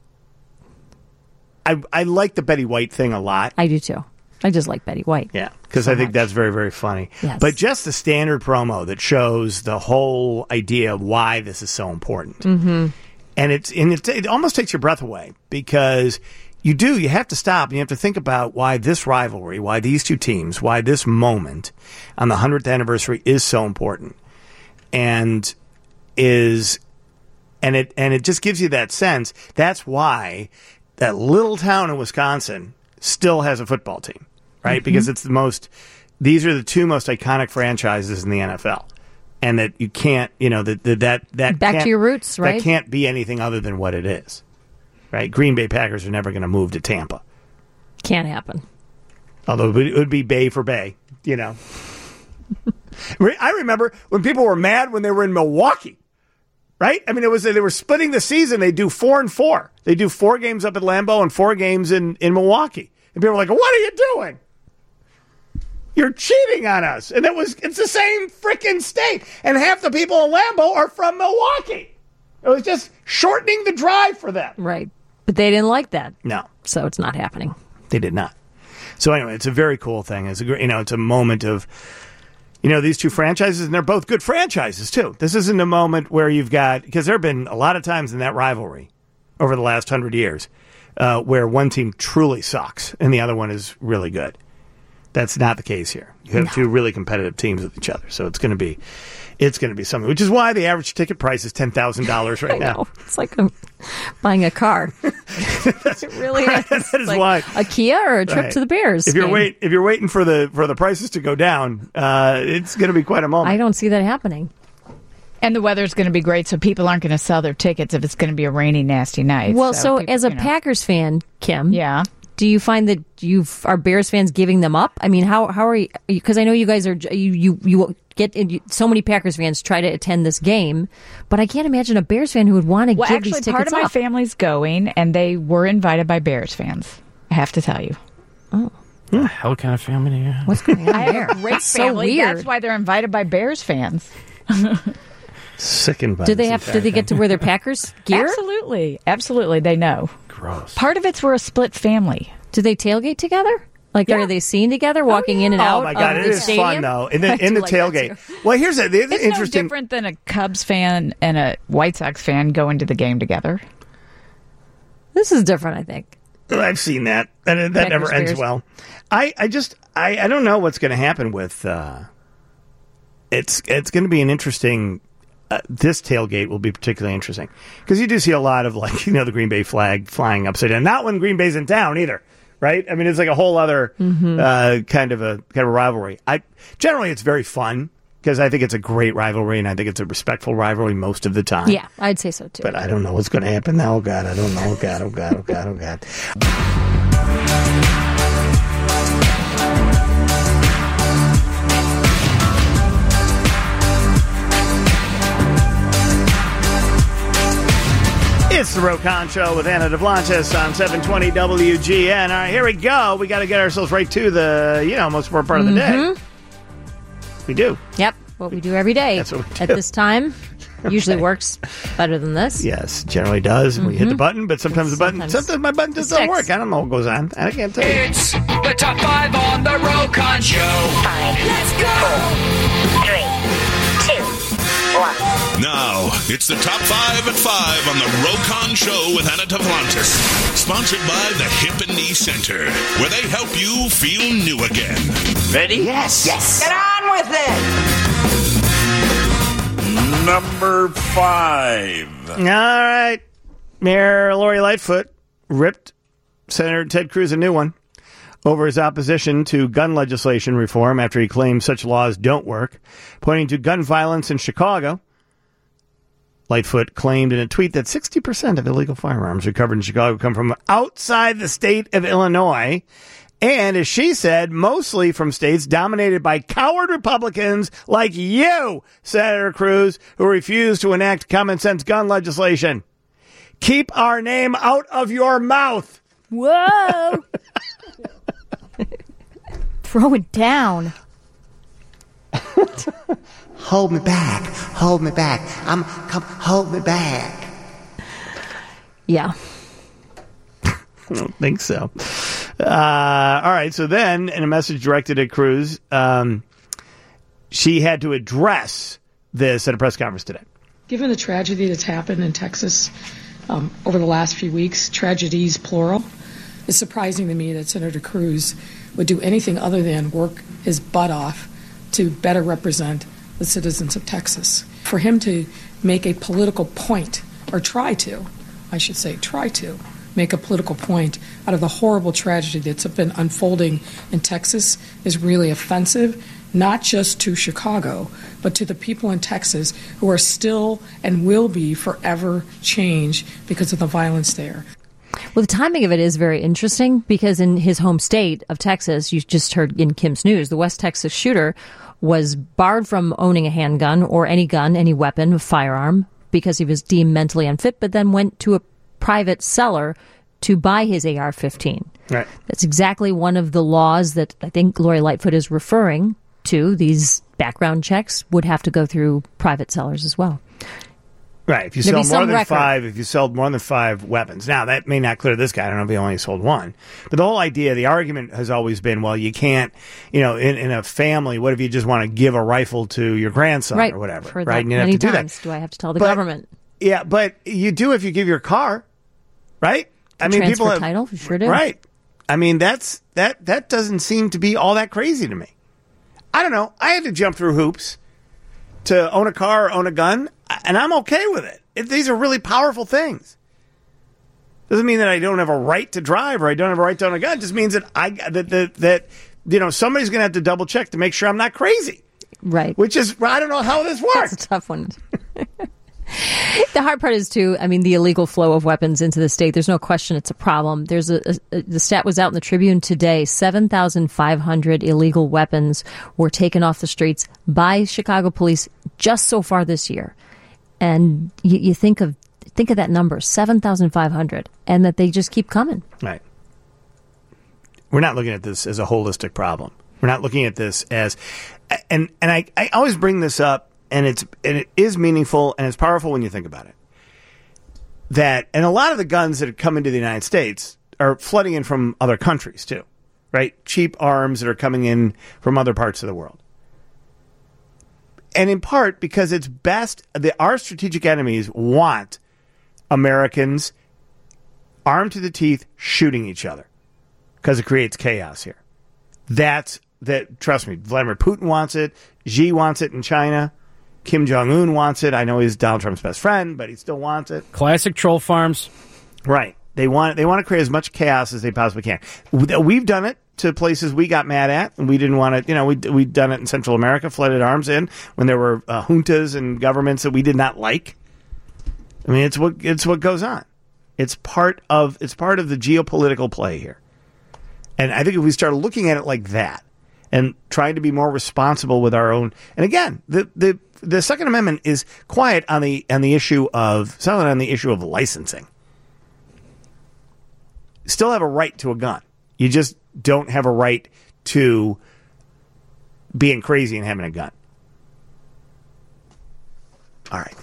I I like the Betty White thing a lot. I do too. I just like Betty White. Yeah, because I think that's very, very funny. Yes. But just the standard promo that shows the whole idea of why this is so important, mm-hmm. and it's and it, it almost takes your breath away because you do you have to stop and you have to think about why this rivalry, why these two teams, why this moment on the hundredth anniversary is so important, and is and it and it just gives you that sense. That's why that little town in Wisconsin still has a football team. Right, mm-hmm. Because it's the most; these are the two most iconic franchises in the N F L, and that you can't, you know, that that that, that Back can't- to your roots, right? That can't be anything other than what it is, right? Green Bay Packers are never going to move to Tampa, Can't happen. although it would, it would be Bay for Bay, you know. I remember when people were mad when they were in Milwaukee, right? I mean, it was they were splitting the season. They do four and four. They do four games up at Lambeau and four games in in Milwaukee, and people were like, "What are you doing? You're cheating on us." And it was it's the same freaking state. And half the people in Lambeau are from Milwaukee. It was just shortening the drive for them. Right. But they didn't like that. No, So it's not happening. they did not. So anyway, it's a very cool thing. It's a great, you know, it's a moment of, you know, these two franchises, and they're both good franchises too. This isn't a moment where you've got, because there have been a lot of times in that rivalry over the last hundred years uh, where one team truly sucks and the other one is really good. That's not the case here. You have No. two really competitive teams with each other, so it's going to be, it's going to be something. Which is why the average ticket price is ten thousand dollars right I now. know. It's like a, buying a car. It really is. That is Like why a Kia or a trip Right. to the Bears. If you're game. wait, if you're waiting for the for the prices to go down, uh, it's going to be quite a moment. I don't see that happening. And the weather's going to be great, so people aren't going to sell their tickets if it's going to be a rainy, nasty night. Well, so, people- as a you know. Packers fan, Kim, Yeah. do you find that you are Bears fans giving them up? I mean, how how are you? Because I know you guys are you you you get you, so many Packers fans try to attend this game, but I can't imagine a Bears fan who would want to Well, give actually, these tickets part of my up. family's going, and they were invited by Bears fans. I have to tell you. What the hell kind of family do you have? What's going on I there? have a great That's so family. weird. That's why they're invited by Bears fans. Sickened by Do they this have? entire Do they get to thing. wear their Packers gear? Absolutely. Absolutely. They know. Gross. Part of it's we're a split family. Do they tailgate together? Like, Yeah. are they seen together, walking in and Oh out? my god, of it the is stadium? fun though. In I the in do the like that, tailgate. too. Well, here's the, the It's interesting. no different than a Cubs fan and a White Sox fan going to the game together. This is different, I think. I've seen that. That, that Packers, never ends Bears. well. I, I just I, I don't know what's going to happen with. Uh, it's it's going to be an interesting. Uh, this tailgate will be particularly interesting because you do see a lot of like you know the Green Bay flag flying upside down. Not when Green Bay's in town either, right? I mean it's like a whole other Mm-hmm. uh, kind of a kind of a rivalry. I generally it's very fun because I think it's a great rivalry and I think it's a respectful rivalry most of the time. Yeah, I'd say so too. But I don't know what's going to happen now. Oh, God, I don't know. Oh, God, oh, God, oh, God, oh, God. It's the Rokon Show with Anna Devlantis on seven twenty W G N. All right, here we go. We got to get ourselves right to the, you know, most important part of the day. We do. Yep, what we do every day That's what we at do. this time usually works better than this. Yes, generally does. We hit the button, but sometimes the button, Sometimes sometimes my button just it doesn't sticks. work. I don't know what goes on. I can't tell you. It's the top five on the Rokon Show. Five, Let's go. four, three, two, one. Now, it's the top five at five on the Rokon Show with Anna Tavlantis. Sponsored by the Hip and Knee Center, where they help you feel new again. Ready? Yes. Yes. Get on with it. Number five. All right. Mayor Lori Lightfoot ripped Senator Ted Cruz a new one over his opposition to gun legislation reform after he claimed such laws don't work, pointing to gun violence in Chicago. Lightfoot claimed in a tweet that sixty percent of illegal firearms recovered in Chicago come from outside the state of Illinois. And as she said, mostly from states dominated by coward Republicans like you, Senator Cruz, who refuse to enact common sense gun legislation. Keep our name out of your mouth. Whoa. Throw it down. Hold me back. Hold me back. I'm come. Hold me back. Yeah. I don't think so. Uh, all right. So then, in a message directed at Cruz, um, she had to address this at a press conference today. Given the tragedy that's happened in Texas um, over the last few weeks, tragedies plural, it's surprising to me that Senator Cruz would do anything other than work his butt off to better represent the citizens of Texas. For him to make a political point, or try to, I should say, try to make a political point out of the horrible tragedy that's been unfolding in Texas is really offensive, not just to Chicago, but to the people in Texas who are still and will be forever changed because of the violence there. Well, the timing of it is very interesting because in his home state of Texas, you just heard in Kim's News, the West Texas shooter was barred from owning a handgun or any gun, any weapon, a firearm, because he was deemed mentally unfit, but then went to a private seller to buy his A R fifteen. Right. That's exactly one of the laws that I think Lori Lightfoot is referring to. These background checks would have to go through private sellers as well. Right. If you There'd sell be more than some record. five, if you sell more than five weapons. Now, that may not clear this guy. I don't know if he only sold one. But the whole idea, the argument has always been, well, you can't, you know, in, in a family, what if you just want to give a rifle to your grandson Right. or whatever? Heard right. that And you have many to do times. that. Do I have to tell the But- government? Yeah, but you do if you give your car, right? I mean, transfer people have, title? You sure do. Right. I mean, that's that that doesn't seem to be all that crazy to me. I don't know. I had to jump through hoops to own a car or own a gun, and I'm okay with it. It, these are really powerful things. Doesn't mean that I don't have a right to drive or I don't have a right to own a gun. It just means that I that that, that you know somebody's going to have to double check to make sure I'm not crazy. Right. Which is I don't know how this works. That's a tough one. The hard part is, too, I mean, the illegal flow of weapons into the state. There's no question it's a problem. There's a, a, a the stat was out in the Tribune today. seven thousand five hundred illegal weapons were taken off the streets by Chicago police just so far this year. And you, you think of think of that number, seven thousand five hundred, and that they just keep coming. Right. We're not looking at this as a holistic problem. We're not looking at this as, and and I, I always bring this up, and it's and it is meaningful and it's powerful when you think about it. That and a lot of the guns that come into the United States are flooding in from other countries too, right? Cheap arms that are coming in from other parts of the world. And in part because it's best that our strategic enemies want Americans armed to the teeth shooting each other because it creates chaos here. That's that. Trust me, Vladimir Putin wants it. Xi wants it in China. Kim Jong-un wants it. I know he's Donald Trump's best friend, but he still wants it. Classic troll farms. Right. They want they want to create as much chaos as they possibly can. We've done it to places we got mad at, and we didn't want to. You know, we we'd done it in Central America, flooded arms in when there were uh, juntas and governments that we did not like. I mean, it's what it's what goes on. It's part of it's part of the geopolitical play here. And I think if we start looking at it like that and trying to be more responsible with our own, and again, the the the Second Amendment is quiet on the on the issue of silent on the issue of licensing. Still have a right to a gun. You just don't have a right to being crazy and having a gun. All right.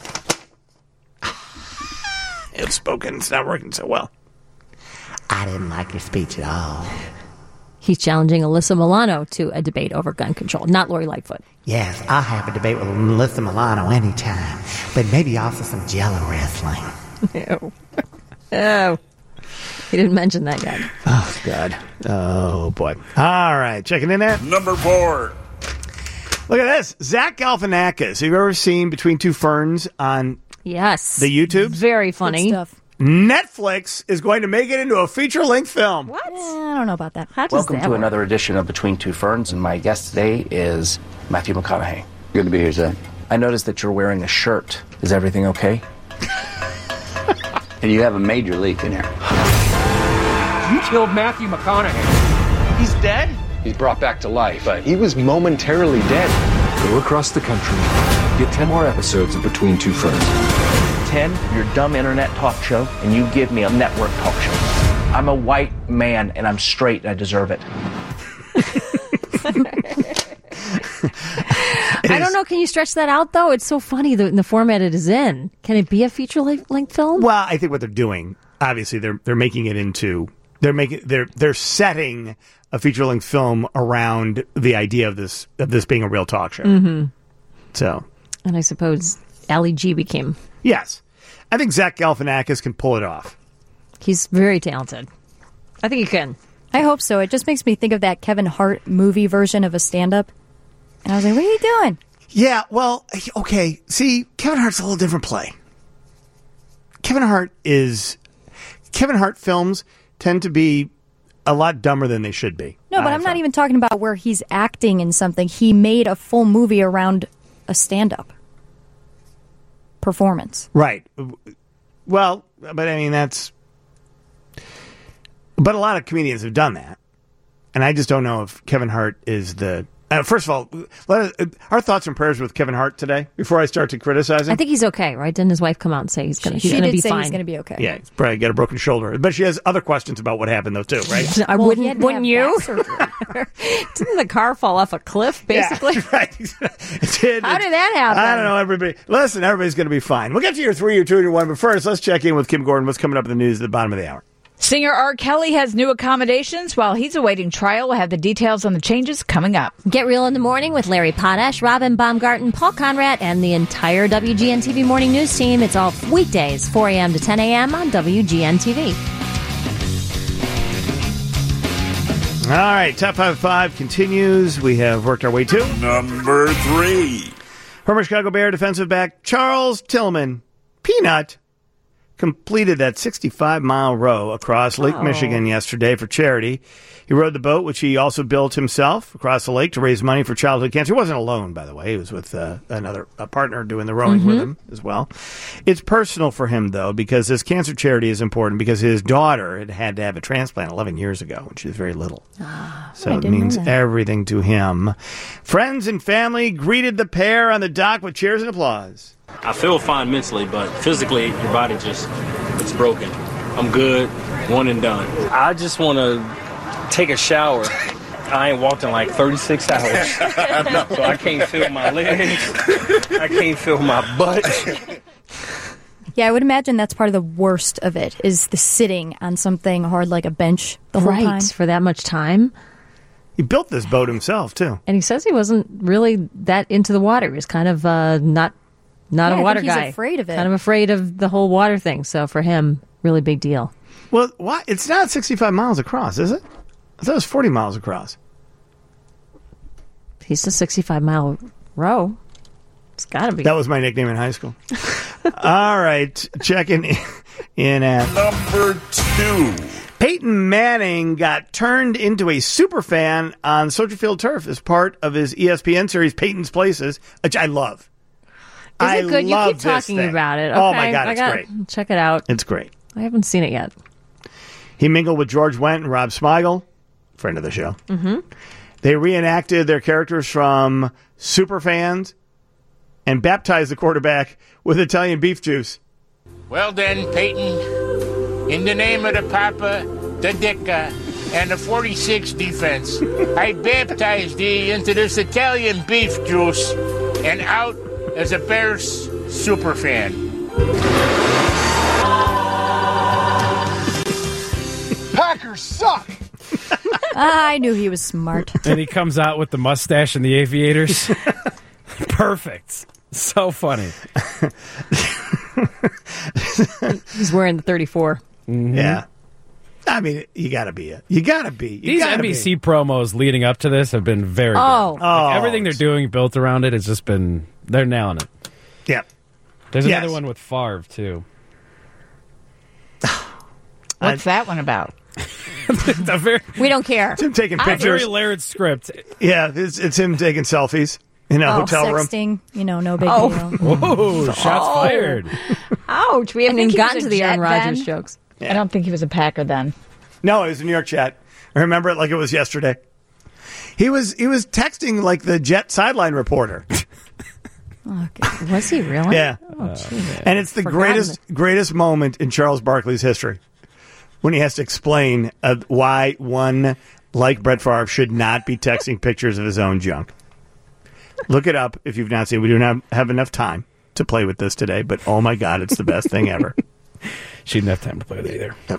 It's spoken. It's not working so well. I didn't like your speech at all. He's challenging Alyssa Milano to a debate over gun control, not Lori Lightfoot. Yes, I'll have a debate with Melissa Milano anytime, but maybe also some jello wrestling. Ew. Oh. He didn't mention that yet. Oh, God. Oh, boy. All right. Checking in there. Number four. Look at this. Zach Galifianakis. Have you ever seen Between Two Ferns on yes. the YouTube? Very funny. Good stuff. Netflix is going to make it into a feature-length film. What? Eh, I don't know about that. How does Welcome that to work? another edition of Between Two Ferns, and my guest today is Matthew McConaughey. Good to be here, Zach. I noticed that you're wearing a shirt. Is everything okay? And you have a major leak in here. You killed Matthew McConaughey. He's dead? He's brought back to life, but he was momentarily dead. Go across the country. Get ten more episodes of Between Two Ferns. ten, your dumb internet talk show, and you give me a network talk show. I'm a white man, and I'm straight, and I deserve it. I don't know. Can you stretch that out, though? It's so funny the, the format it is in. Can it be a feature-length film? Well, I think what they're doing, obviously, they're they're making it into they're making they're they're setting a feature-length film around the idea of this of this being a real talk show. Mm-hmm. So, and I suppose Ali G became. Yes, I think Zach Galifianakis can pull it off. He's very talented. I think he can. I hope so. It just makes me think of that Kevin Hart movie version of a stand-up. And I was like, what are you doing? Yeah, well, okay. See, Kevin Hart's a little different play. Kevin Hart is... Kevin Hart films tend to be a lot dumber than they should be. No, but I'm not even talking about where he's acting in something. He made a full movie around a stand-up performance. Right. Well, but I mean, that's... But a lot of comedians have done that. And I just don't know if Kevin Hart is the... Uh, first of all, let us, uh, our thoughts and prayers with Kevin Hart today, before I start to criticize him. I think he's okay, right? Didn't his wife come out and say he's going to She he's going to did be say fine? he's going to be okay. Yeah, he's probably got a broken shoulder. But she has other questions about what happened, though, too, right? I Well, he wouldn't, had to wouldn't have you? back Didn't the car fall off a cliff, basically? Yeah, right. It did. How did that happen? I don't know, everybody. Listen, everybody's going to be fine. We'll get to your three, your two, and your one. But first, let's check in with Kim Gordon. What's coming up in the news at the bottom of the hour? Singer R. Kelly has new accommodations while he's awaiting trial. We'll have the details on the changes coming up. Get Real in the Morning with Larry Potash, Robin Baumgarten, Paul Conrad, and the entire W G N T V Morning News team. It's all weekdays, four a.m. to ten a.m. on W G N T V. All right, Top five five continues. We have worked our way to number three. Former Chicago Bear defensive back Charles Tillman, Peanut, completed that sixty-five mile row across Lake Oh. Michigan yesterday for charity. He rode the boat, which he also built himself, across the lake to raise money for childhood cancer. He wasn't alone, by the way. He was with uh, another a partner doing the rowing with Mhm. him as well. It's personal for him, though, because this cancer charity is important because his daughter had had to have a transplant eleven years ago when she was very little. So I it didn't know means that. everything to him. Friends and family greeted the pair on the dock with cheers and applause. I feel fine mentally, but physically, your body just, it's broken. I'm good, one and done. I just want to take a shower. I ain't walked in like thirty-six hours. So I can't feel my legs. I can't feel my butt. Yeah, I would imagine that's part of the worst of it, is the sitting on something hard like a bench the whole Right, time. for that much time. He built this boat himself, too. And he says he wasn't really that into the water. He was kind of uh, not not Yeah, I a think water he's guy. afraid of it. Kind of afraid of the whole water thing. So for him, really big deal. Well, why? It's not sixty-five miles across, is it? I thought it was forty miles across. He's a sixty-five mile row. It's got to be. That was my nickname in high school. All right, checking in, in at number two. Peyton Manning got turned into a super fan on Soldier Field Turf as part of his E S P N series Peyton's Places, which I love. Is I it good? You love keep this talking thing. about it. Oh Okay, my god, I it's got- great. Check it out. It's great. I haven't seen it yet. He mingled with George Wendt and Rob Smigel, friend of the show. Mm-hmm. They reenacted their characters from Superfans and baptized the quarterback with Italian beef juice. Well then, Peyton, in the name of the Papa, the Dicka, and the forty-six defense, I baptize thee into this Italian beef juice and out as a Bears superfan. Packers suck. I knew he was smart. And he comes out with the mustache and the aviators. Perfect. So funny. He's wearing the thirty-four. Mm-hmm. Yeah. I mean, you gotta be a, you gotta be. You These gotta N B C be. promos leading up to this have been very Oh. good. Like, Oh. everything they're doing built around it has just been, they're nailing it. Yeah. There's Yes. another one with Favre, too. What's that one about? The very, We don't care. It's him taking I- very pictures. layered script. Yeah, it's, it's him taking selfies in a Oh, hotel room. sexting, you know, no big Oh. deal. Whoa, shots Oh. fired. Ouch. We haven't I think even he gotten was to a the Aaron Jet Rodgers then. jokes. I don't think he was a Packer then. No, it was a New York Jet. I remember it like it was yesterday. He was he was texting like the Jet sideline reporter. Oh, God. Was he really? Yeah. Oh, geez. And it's the Forgotten greatest greatest moment in Charles Barkley's history when he has to explain uh, why one like Brett Favre should not be texting pictures of his own junk. Look it up if you've not seen it. We do not have enough time to play with this today, but oh my God, it's the best thing ever. She didn't have time to play with it either. Yep.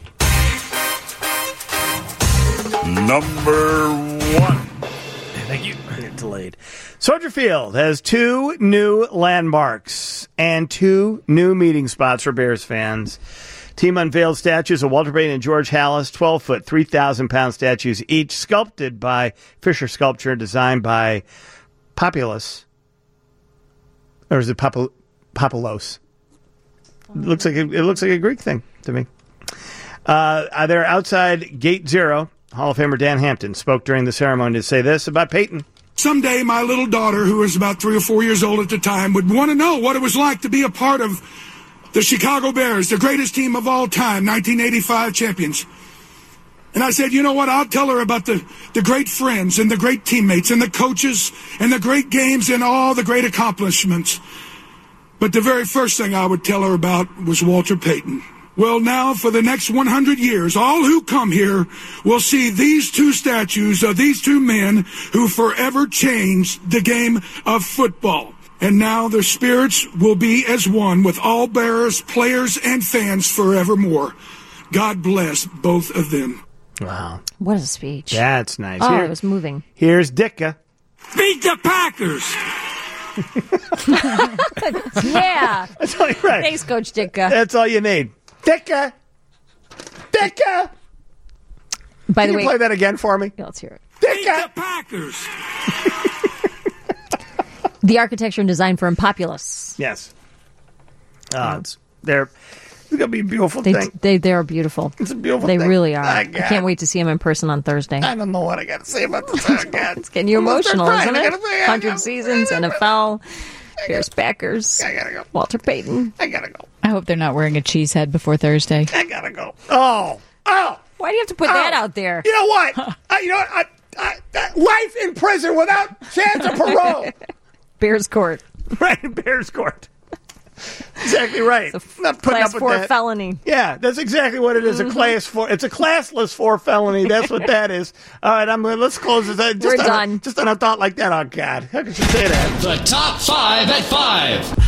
Number one. Thank you. Get delayed. Soldier Field has two new landmarks and two new meeting spots for Bears fans. Team unveiled statues of Walter Payton and George Halas, twelve-foot, three thousand pound statues, each sculpted by Fisher Sculpture, designed by Populus. Or is it Popul- Populos? It looks like a, it looks like a Greek thing to me. Uh, they're outside Gate Zero. Hall of Famer Dan Hampton spoke during the ceremony to say this about Peyton. Someday my little daughter, who was about three or four years old at the time, would want to know what it was like to be a part of the Chicago Bears, the greatest team of all time, nineteen eighty-five champions. And I said, you know what, I'll tell her about the, the great friends and the great teammates and the coaches and the great games and all the great accomplishments. But the very first thing I would tell her about was Walter Payton. Well, now, for the next one hundred years, all who come here will see these two statues of these two men who forever changed the game of football. And now their spirits will be as one with all Bears, players, and fans forevermore. God bless both of them. Wow. What a speech. That's nice. Oh, Here- it was moving. Here's Ditka. Beat the Packers! Yeah. That's all you're right. Thanks, Coach Ditka. That's all you need. Ditka! Ditka! By Can the you way, play that again for me? Yeah, let's hear it. Beat the Packers! The architecture and design firm Populus. Yes. Uh, it's, they're, it's going to be a beautiful They, thing. they, they're beautiful. It's a beautiful They thing. really are. I I got- can't wait to see them in person on Thursday. I don't know what I got to say about this. Oh, God. It's getting you I'm gonna start emotional, crying. isn't I it? gotta say, I Hundred gotta- seasons, N F L, Bears, Packers. I gotta go. Walter Payton. I gotta go. I hope they're not wearing a cheese head before Thursday. I gotta go. Oh. Oh. Why do you have to put that out there? You know what? uh, you know what? I, I, I, life in prison without chance of parole. Bears court. Right, in Bears court. Exactly right. It's a Not putting class up with four that. felony. Yeah, that's exactly what it is. A class four. It's a classless four felony. That's what that is. All right, I'm. Let's close this. Just We're on done. A, just on a thought like that. Oh God, how could you say that? The top five at five.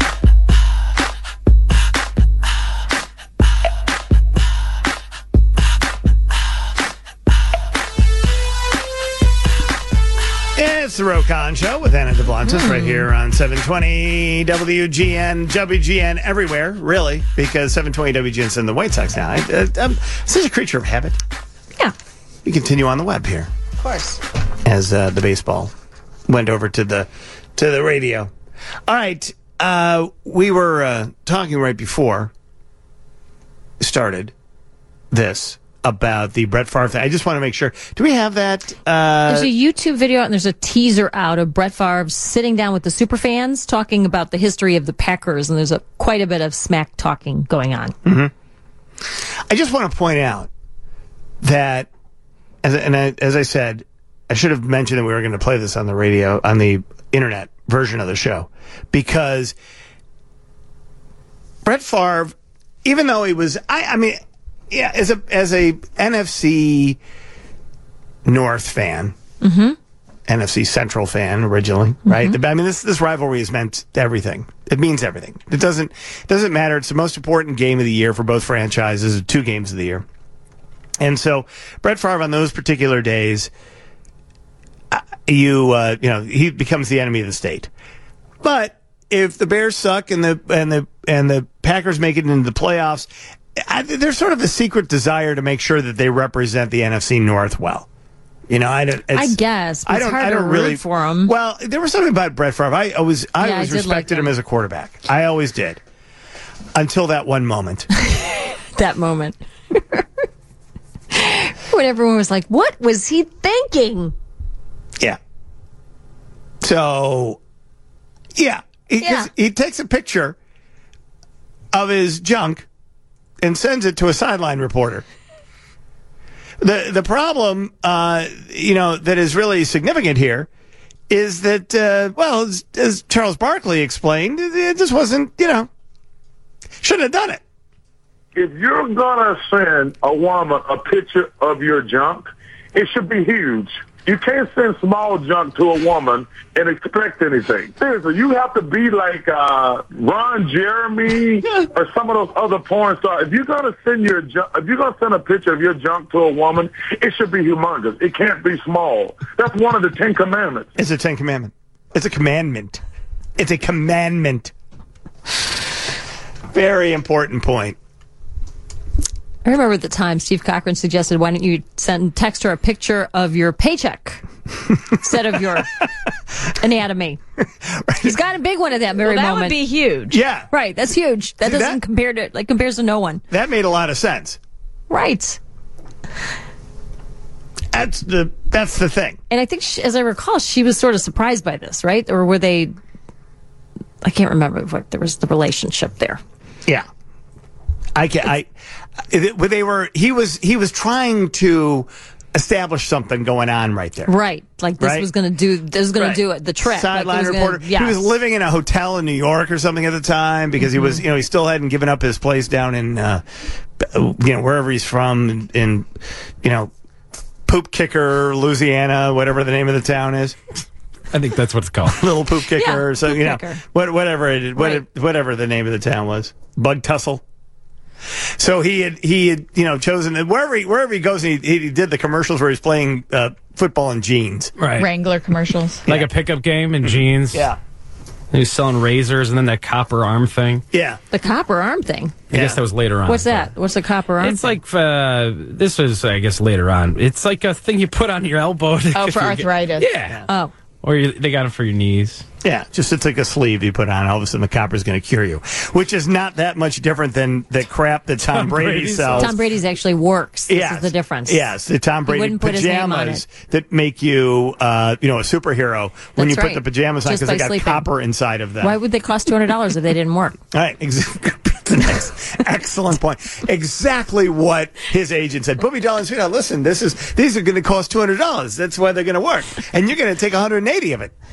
It's the Rokon Show with Anna DeBlantis mm. right here on seven twenty W G N, W G N everywhere, really, because seven twenty W G N's in the White Sox now. I, uh, I'm such a creature of habit. Yeah. We continue on the web here. Of course. As uh, the baseball went over to the to the radio. All right. Uh, we were uh, talking right before we started this about the Brett Favre thing. I just want to make sure. Do we have that? Uh, There's a YouTube video and there's a teaser out of Brett Favre sitting down with the superfans talking about the history of the Packers, and there's a quite a bit of smack talking going on. Mm-hmm. I just want to point out that, as, and I, as I said, I should have mentioned that we were going to play this on the radio, on the internet version of the show, because Brett Favre, even though he was, I, I mean, yeah, as a as a N F C North fan, mm-hmm. N F C Central fan originally, right? Mm-hmm. I mean, this this rivalry has meant everything. It means everything. It doesn't it doesn't matter. It's the most important game of the year for both franchises. Two games of the year. And so Brett Favre on those particular days, uh, you uh, you know, he becomes the enemy of the state. But if the Bears suck and the and the and the Packers make it into the playoffs, I, there's sort of a secret desire to make sure that they represent the N F C North well. You know, I don't. I guess but I it's don't. hard I don't to really root for him. Well, there was something about Brett Favre. I always, I Yeah, I always did like respected him. him. as a quarterback. I always did, until that one moment. That moment. When everyone was like, what was he thinking? Yeah. So, yeah. He, 'cause Yeah. he takes a picture of his junk and sends it to a sideline reporter. The the problem, uh, you know, that is really significant here is that, uh, well, as, as Charles Barkley explained, it, it just wasn't, you know, shouldn't have done it. If you're gonna send a woman a picture of your junk, it should be huge. You can't send small junk to a woman and expect anything. Seriously, you have to be like uh, Ron Jeremy or some of those other porn stars. If you're gonna send your junk, if you're gonna send a picture of your junk to a woman, it should be humongous. It can't be small. That's one of the Ten Commandments. It's a Ten Commandment. It's a commandment. It's a commandment. Very important point. I remember at the time Steve Cochran suggested, why don't you send text her a picture of your paycheck instead of your anatomy. He's got a big one at that very Well, that moment. would be huge. Yeah. Right, that's huge. That See, doesn't that- compare to like compares to no one. That made a lot of sense. Right. That's the that's the thing. And I think, she, as I recall, she was sort of surprised by this, right? Or were they? I can't remember what there was the relationship there. Yeah, I can. I. It, they were. He was. He was trying to establish something going on right there. Right, like this Right? was going to do. This was going Right. to do it. The trick. Sideline like it was reporter. Gonna, yes. He was living in a hotel in New York or something at the time because he was. You know, he still hadn't given up his place down in, uh, you know, wherever he's from in, in you know, Poop Kicker, Louisiana, whatever the name of the town is. I think that's what it's called. Little Poop Kicker, Yeah, or so Poop you know, Kicker. what, whatever it, what, Right. whatever the name of the town was, Bug Tussle. So he had he had you know chosen wherever he wherever he goes. And he, he did the commercials where he's playing uh, football in jeans. Right. Wrangler commercials. Like a pickup game in jeans. Yeah. He was selling razors and then that copper arm thing. Yeah. The copper arm thing. I guess that was later on. What's that? What's the copper arm? It's thing? like, uh, this was, I guess, later on. It's like a thing you put on your elbow. To, Oh, if for you arthritis. Get, yeah. Oh. Or you, they got it for your knees. Yeah, just it's like a sleeve you put on. All of a sudden, the copper's going to cure you, which is not that much different than the crap that Tom, Tom Brady, Brady sells. Tom Brady's actually works. This Yes. is the difference. Yes, the Tom He Brady wouldn't put his name on pajamas it. that make you, uh, you know, a superhero when That's you put right. the pajamas on Just because they by got sleeping. copper inside of them. Why would they cost two hundred dollars if they didn't work? All right, exactly. That's an ex- excellent point. Exactly what his agent said. Put me down and say, listen, this is these are going to cost two hundred dollars. That's why they're going to work, and you're going to take one hundred eighty of it.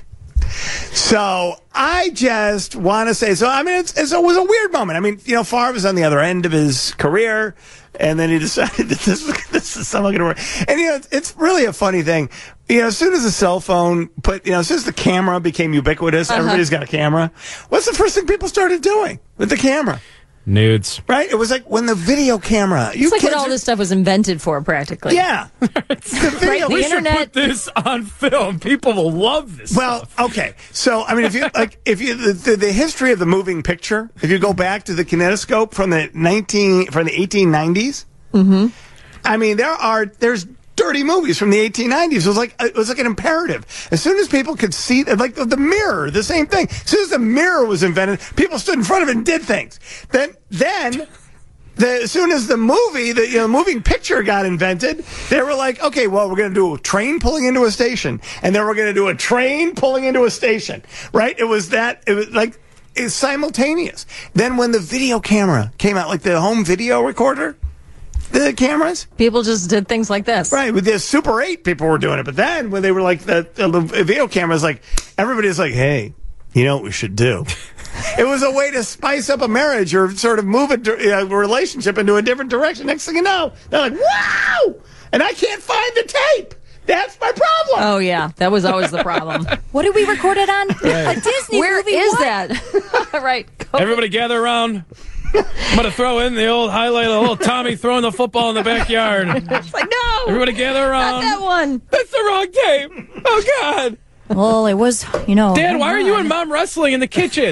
So I just want to say, so I mean, it's, it's, it was a weird moment. I mean, you know, Favre was on the other end of his career, and then he decided that this, this is somehow going to work. And, you know, it's, it's really a funny thing. You know, as soon as the cell phone put, you know, as soon as the camera became ubiquitous, Uh-huh. everybody's got a camera. What's the first thing people started doing with the camera? Nudes. Right? It was like when the video camera. You It's like what kids all are- this stuff was invented for, practically. Yeah. The video. The we should internet. put this on film. People will love this. Well, okay. So, I mean, if you like, if you the, the, the history of the moving picture, if you go back to the kinetoscope from the nineteen from the eighteen nineties, Mm-hmm. I mean, there are there's dirty movies from the eighteen nineties. It was like it was like an imperative. As soon as people could see, like the, the mirror, the same thing. As soon as the mirror was invented, people stood in front of it and did things. Then, then. The, as soon as the movie, the you know, moving picture got invented, they were like, okay, well, we're going to do a train pulling into a station, and then we're going to do a train pulling into a station, right? It was that, it was like, it's simultaneous. Then when the video camera came out, like the home video recorder, the cameras, People just did things like this. right, with the Super eight, people were doing it. But then when they were like, the, the video cameras, like, everybody's like, hey, you know what we should do? It was a way to spice up a marriage or sort of move a, a relationship into a different direction. Next thing you know, they're like, wow! And I can't find the tape. That's my problem. Oh, yeah. That was always the problem. What did we record it on? A Disney Where movie. is what? that? Right. Go- everybody gather around. I'm going to throw in the old highlight of little Tommy throwing the football in the backyard. It's like, no! Everybody gather around. Not that one. That's the wrong tape. Oh, God. Well, it was, you know. Dad, why are you and Mom wrestling in the kitchen?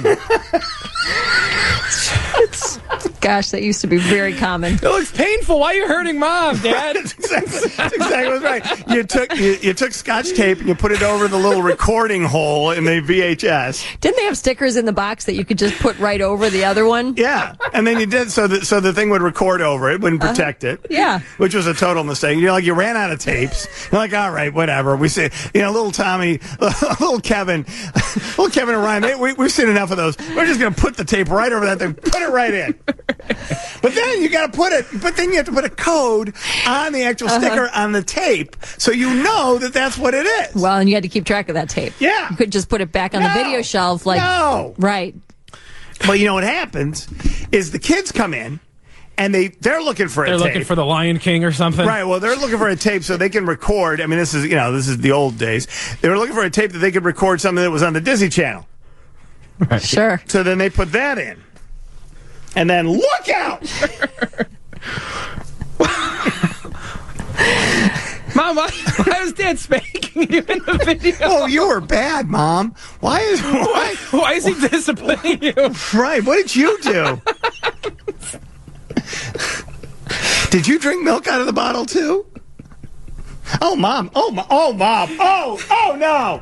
It's, gosh, that used to be very common. It looks painful. Why are you hurting Mom, Dad? That's exactly, that's exactly what's right. You took you, you took Scotch tape and you put it over the little recording hole in the V H S. Didn't they have stickers in the box that you could just put right over the other one? Yeah, and then you did so that so the thing would record over it, wouldn't protect uh, it. Yeah, which was a total mistake. You're like you ran out of tapes. You're like, all right, whatever. We see, you know, little Tommy, little Kevin, little Kevin and Ryan. They, we, we've seen enough of those. We're just gonna put the tape right over that thing. Put it right in. But then you got to put it. But then you have to put a code on the actual uh-huh. sticker on the tape, so you know that that's what it is. Well, and you had to keep track of that tape. Yeah, you could just put it back on no, the video shelf, like no, right. Well, you know what happens is the kids come in. And they, they're looking for a they're tape. looking for the Lion King or something. Right, well, they're looking for a tape so they can record. I mean, this is, you know, this is the old days. They were looking for a tape that they could record something that was on the Disney Channel. Right. Sure. So then they put that in. And then look out! Mom, why, why was Dad spanking you in the video? Oh, you were bad, Mom. Why is why, why is he disciplining you? Right, what did you do? Did you drink milk out of the bottle too? Oh, Mom. Oh, ma- oh, Mom. Oh, oh no.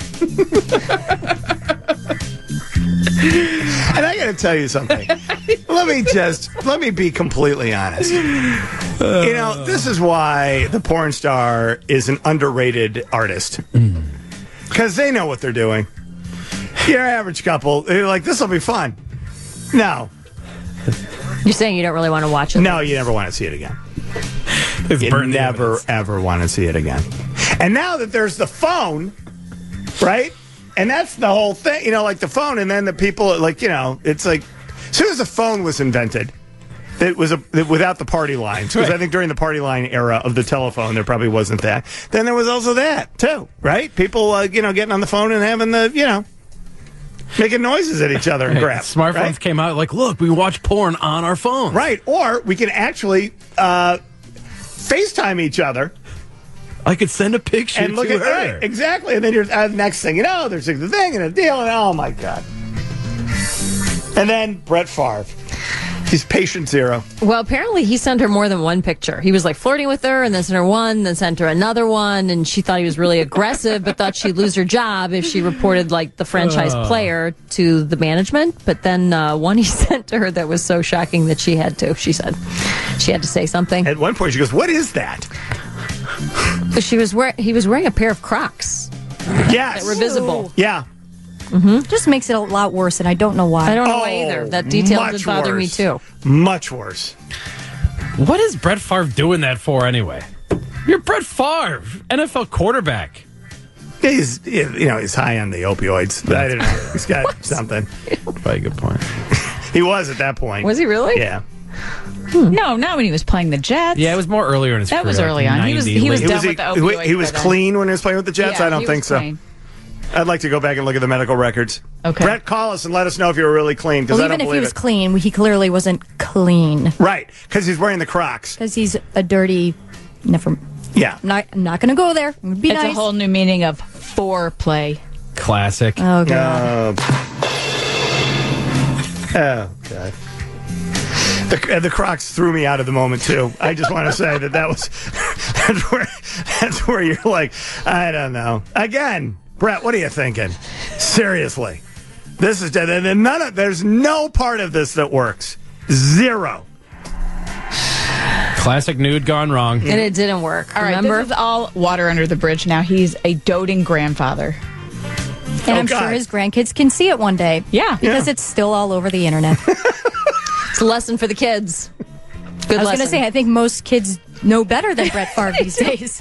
And I got to tell you something. Let me just, let me be completely honest. You know, this is why the porn star is an underrated artist. Because they know what they're doing. Your average couple, they're like, this will be fun. No. You're saying you don't really want to watch it? No, you never want to see it again. It's you never, ever want to see it again. And now that there's the phone, right? And that's the whole thing, you know, like the phone, and then the people, like, you know, it's like, as soon as the phone was invented, it was a, it, without the party lines, because right. I think during the party line era of the telephone, there probably wasn't that. Then there was also that, too, right? People, uh, you know, getting on the phone and having the, you know, making noises at each other and crap. Smartphones right? came out like, look, we watch porn on our phone. Right, or we can actually uh, FaceTime each other. I could send a picture and look to at her. Right, exactly. And then you're uh, next thing you know, there's a thing and a deal, and oh my God. And then Brett Favre. He's patient zero. Well, apparently he sent her more than one picture. He was like flirting with her and then sent her one, then sent her another one, and she thought he was really aggressive, but thought she'd lose her job if she reported like the franchise Oh. player to the management. But then uh, one he sent to her that was so shocking that she had to, she said, she had to say something. At one point she goes, "What is that?" She was wearing, he was wearing a pair of Crocs. Yes. That were visible. Yeah. Mm-hmm. Just makes it a lot worse, and I don't know why. I don't know Oh, why either. That detail much did bother me worse. too. Much worse. What is Brett Favre doing that for anyway? You're Brett Favre, N F L quarterback. He's, you know, he's high on the opioids. I don't know. He's got something. Probably a good point. He was at that point. Was he really? Yeah. No, not when he was playing the Jets. Yeah, it was more earlier in his That career. was like early on. He was- ninety, he was late- done Was he, with the he- opioids he was by then. clean when he was playing with the Jets? Yeah, I don't he think was so. clean. I'd like to go back and look at the medical records. Okay. Brett, call us and let us know if you were really clean, because Well, I don't even if he believe was it. clean, he clearly wasn't clean. Right, because he's wearing the Crocs. Because he's a dirty. Never. Yeah. I'm not, I'm not going to go there. It would be It's nice. a whole new meaning of foreplay. Classic. Oh, God. Uh, oh, God. The, uh, the Crocs threw me out of the moment, too. I just want to say that that was... that's, where, that's where you're like, I don't know. Again, Brett, what are you thinking? Seriously. This is... None of, there's no part of this that works. Zero. Classic nude gone wrong. And it didn't work. All right, Remember? this is all water under the bridge now. He's a doting grandfather. And Oh, I'm God. sure his grandkids can see it one day. Yeah. Because it's still all over the internet. It's a lesson for the kids. Good I was lesson. going to say, I think most kids know better than Brett Favre these days.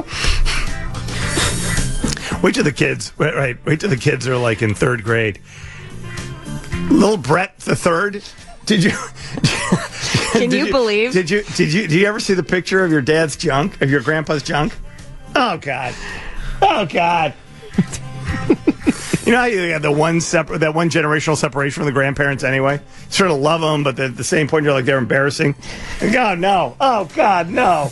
Wait till the kids... Right, right. Wait till the kids are, like, in third grade. Little Brett the third... Did you... Can did you believe? Did you did you did you ever see the picture of your dad's junk, of your grandpa's junk? Oh God! Oh God! You know how you got the one separ- that one generational separation from the grandparents anyway? Sort of love them, but at the same point, you're like, they're embarrassing. God, no. Oh, God, no.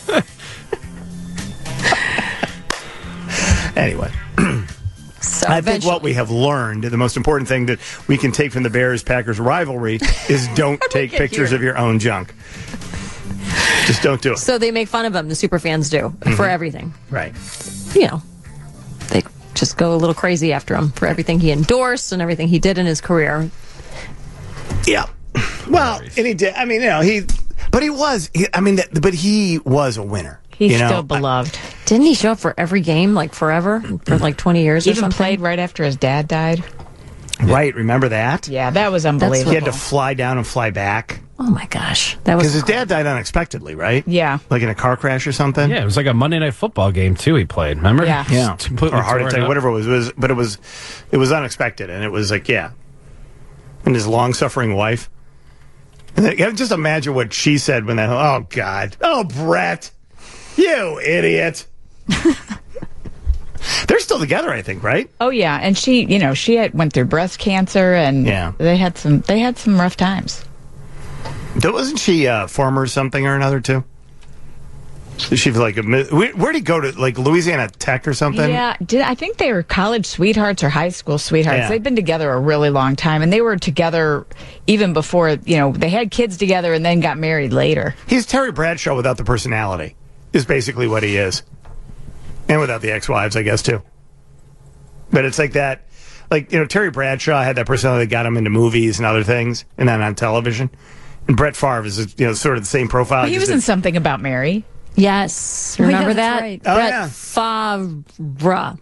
Anyway. So I think what we have learned, the most important thing that we can take from the Bears-Packers rivalry is don't take pictures here? of your own junk. Just don't do it. So they make fun of him, the super fans do, Mm-hmm. for everything. Right. You know, they just go a little crazy after him for everything he endorsed and everything he did in his career. Yeah. Well, and he did. I mean, you know, he, but he was, he, I mean, that, but he was a winner. He's you know? still beloved. Didn't he show up for every game, like forever, for like twenty years or Even something? played right after his dad died. Right, remember that? Yeah, that was unbelievable. He had to fly down and fly back. Oh my gosh, that was because his dad died unexpectedly, right? Yeah, like in a car crash or something. Yeah, it was like a Monday Night Football game too. He played, remember? Yeah, yeah, Completely or heart tore it attack, up. whatever it was. It was, but it was, it was unexpected, and it was like, yeah, and his long-suffering wife. And then, just imagine what she said when that. Oh God, oh Brett, you idiot. They're still together, I think, right? Oh yeah, and she, you know, she had, went through breast cancer, and Yeah. they had some, they had some rough times. Wasn't she uh, former something or another too? She was like, a, where, where'd he go to? Like Louisiana Tech or something? Yeah, did I think they were college sweethearts or high school sweethearts? Yeah. They've been together a really long time, and they were together even before, you know, they had kids together and then got married later. He's Terry Bradshaw without the personality, is basically what he is. And without the ex-wives, I guess, too. But it's like that, like, you know, Terry Bradshaw had that personality that got him into movies and other things, and then on television. And Brett Favre is, you know, sort of the same profile. he just was that- in Something About Mary. Yes, Oh, yeah, remember that's that? right. Oh, Brett yeah. Favre.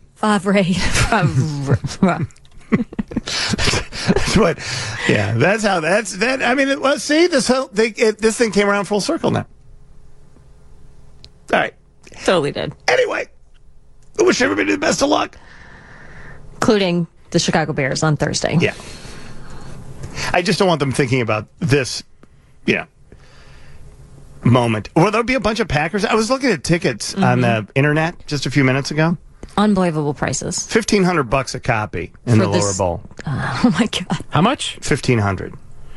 Favre. That's what, yeah, that's how, that's, that, I mean, it, well, see, this whole, they, it, this thing came around full circle now. All right. Totally did. Anyway, I wish everybody the best of luck. Including the Chicago Bears on Thursday. Yeah. I just don't want them thinking about this, you know, moment. Or there'll be a bunch of Packers. I was looking at tickets Mm-hmm. on the internet just a few minutes ago. Unbelievable prices. Fifteen hundred bucks a copy in For the this- lower bowl. Oh my God. How much? Fifteen hundred.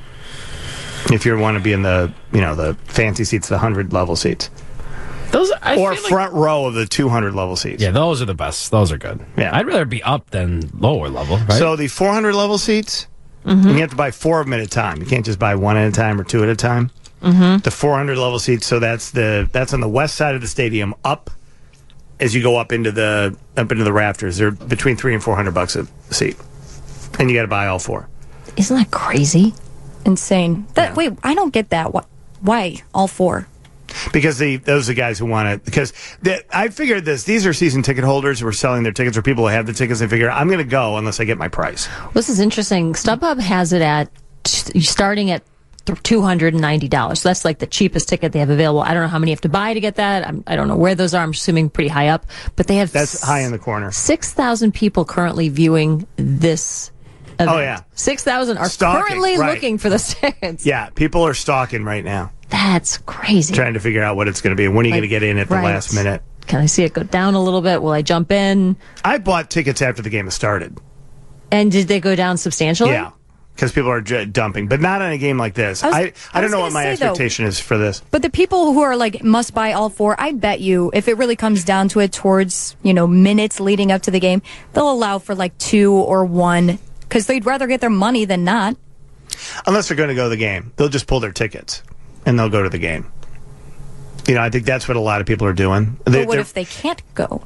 If you want to be in the, you know, the fancy seats, the hundred level seats, Those I or feel like- front row of the two hundred level seats. Yeah, those are the best. Those are good. Yeah. I'd rather be up than lower level. Right? So the four hundred level seats, Mm-hmm. and you have to buy four of them at a time. You can't just buy one at a time or two at a time. Mm-hmm. The four hundred level seats, so that's the that's on the west side of the stadium, up as you go up into the up into the rafters. They're between three and four hundred bucks a seat, and you got to buy all four. Isn't that crazy? Insane. That wait, I don't get that. Why? Why all four? Because the those are the guys who want it. Because the, I figured this: these are season ticket holders who are selling their tickets, or people who have the tickets. They figure I'm going to go unless I get my price. This is interesting. StubHub has it at t- starting at two hundred ninety dollars. So that's like the cheapest ticket they have available. I don't know how many you have to buy to get that. I'm, I don't know where those are. I'm assuming pretty high up. But they have That's high in the corner. six thousand people currently viewing this event. Oh, yeah. six thousand are Stalking, currently right. looking for the tickets. Yeah, people are stalking right now, That's crazy. trying to figure out what it's going to be and when are you Like, going to get in at the right. last minute. Can I see it go down a little bit? Will I jump in? I bought tickets after the game has started. And did they go down substantially? Yeah, because people are j- dumping, but not in a game like this. I was- I, I, I don't was know gonna what my say, though- expectation is for this. But the people who are like must buy all four, I bet you if it really comes down to it towards, you know, minutes leading up to the game, they'll allow for like two or one because they'd rather get their money than not. Unless they're going to go to the game, they'll just pull their tickets and they'll go to the game. You know, I think that's what a lot of people are doing. They, But what they're- if they can't go?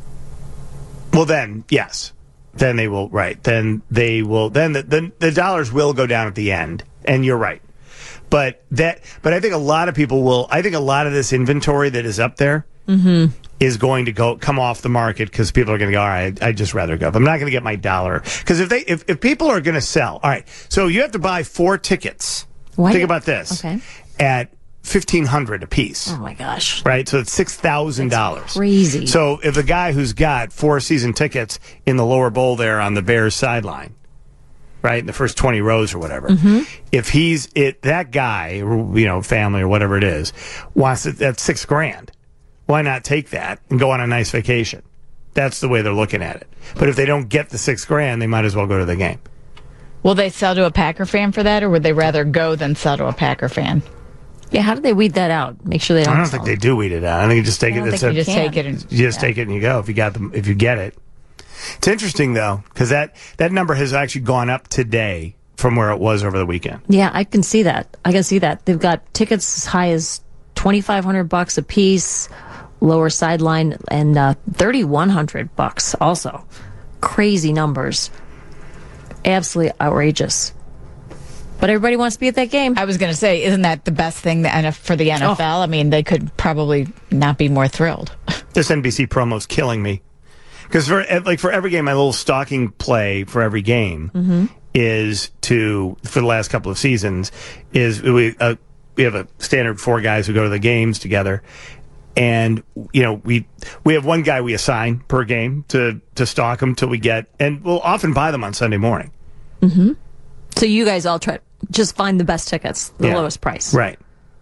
Well, then, yes. Then they will, right. Then they will, then the, the, the dollars will go down at the end. And you're right. But that, but I think a lot of people will, I think a lot of this inventory that is up there Mm-hmm. is going to go, come off the market because people are going to go, all right, I'd just rather go. But I'm not going to get my dollar. Because if they, if, if people are going to sell, all right, so you have to buy four tickets. What? Think about this. Okay. At fifteen hundred dollars a piece. Oh my gosh. Right? So it's six thousand dollars. Crazy. So if a guy who's got four season tickets in the lower bowl there on the Bears sideline, right, in the first twenty rows or whatever, Mhm. if he's it, that guy, or, you know, family or whatever it is, wants it, that's six grand. Why not take that and go on a nice vacation? That's the way they're looking at it. But if they don't get the six grand, they might as well go to the game. Will they sell to a Packer fan for that, or would they rather go than sell to a Packer fan? Yeah, how do they weed that out? Make sure they don't. I don't sell think they do weed it out. I think you just take I it. don't It's think a- you just take it and- you just yeah. take it and you go. If you got them, if you get it, it's interesting though because that that number has actually gone up today from where it was over the weekend. Yeah, I can see that. I can see that. They've got tickets as high as twenty-five hundred bucks a piece, lower sideline, and uh, thirty-one hundred bucks also. Crazy numbers. Absolutely outrageous. But everybody wants to be at that game. I was going to say, isn't that the best thing the N F- for the N F L? I mean, they could probably not be more thrilled. This N B C promo's killing me because for like for every game, my little stalking play for every game Mm-hmm. is to for the last couple of seasons is we uh, we have a standard four guys who go to the games together, and you know we we have one guy we assign per game to to stalk them till we get, and we'll often buy them on Sunday morning. Mm-hmm. So you guys all try just find the best tickets, the Yeah. lowest price. Right.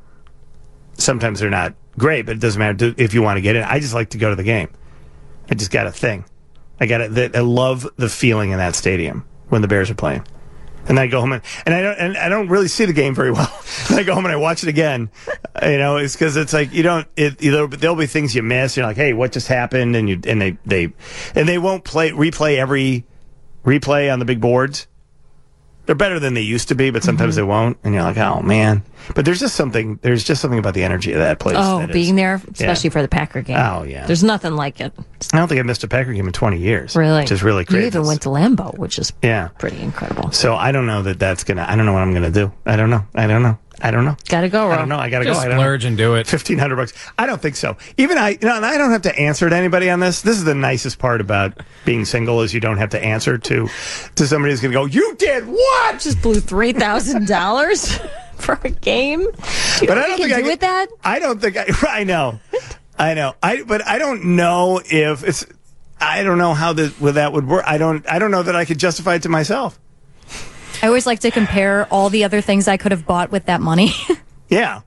Sometimes they're not great, but it doesn't matter if you want to get in. I just like to go to the game. I just got a thing. I got it. I love the feeling in that stadium when the Bears are playing. And then I go home and, and I don't and I don't really see the game very well. And I go home and I watch it again. You know, it's because it's like you don't. It, you know, there'll be things you miss. You're like, hey, what just happened? And you and they they and they won't play replay every replay on the big boards. They're better than they used to be, but sometimes Mm-hmm. they won't. And you're like, oh man. But there's just something. There's just something about the energy of that place. Oh, that is- being there, especially yeah. for the Packer game. Oh, yeah. There's nothing like it. I don't think I've missed a Packer game in twenty years. Really? Which is really You crazy. even went to Lambeau, which is Yeah. pretty incredible. So I don't know that that's gonna. I don't know what I'm gonna do. I don't know. I don't know. I don't know. Gotta go, I Ro. don't know. I gotta Just go. I don't splurge and do it. Fifteen hundred bucks. I don't think so. Even I, you know, and I don't have to answer to anybody on this. This is the nicest part about being single is you don't have to answer to to somebody who's gonna go. You did what? Just blew three thousand dollars for a game. You But know I what don't you think can I do can- with that. I don't think I. I know. I know. I but I don't know if it's. I don't know how the well, that would work. I don't. I don't know that I could justify it to myself. I always like to compare all the other things I could have bought with that money. Yeah.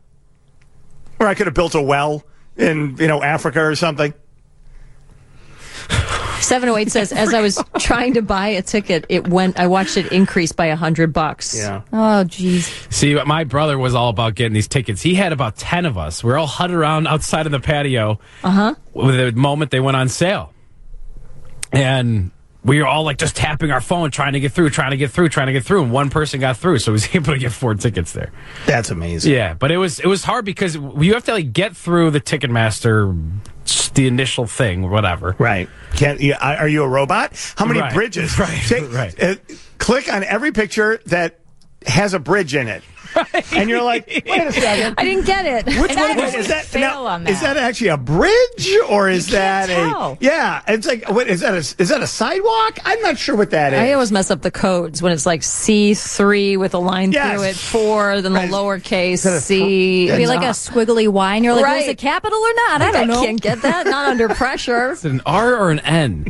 Or I could have built a well in, you know, Africa or something. seven oh eight says, as I was trying to buy a ticket, it went. I watched it increase by a hundred bucks. Yeah. Oh, jeez. See, my brother was all about getting these tickets. He had about ten of us. We are all huddled around outside of the patio Uh huh. with the moment they went on sale. And we were all like just tapping our phone, trying to get through, trying to get through, trying to get through. And one person got through, so he was able to get four tickets there. That's amazing. Yeah, but it was it was hard because you have to like get through the Ticketmaster, the initial thing, whatever. Right. Can't you, are you a robot? How many Right. bridges? Right, Say- right. uh, click on every picture that has a bridge in it. And you're like, wait a second. I didn't get it. Which And one I of those always is that? fail now, on Is that. that actually a bridge or is that tell. a? Yeah, it's like what is that? A, is that a sidewalk? I'm not sure what that is. I always mess up the codes when it's like C three with a line Yes. through it, four, then the Right. lowercase that a- C. It'd be like a squiggly Y, and you're like, Right. was it capital or not? I don't know. can't get that. Not under pressure. Is it an R or an N?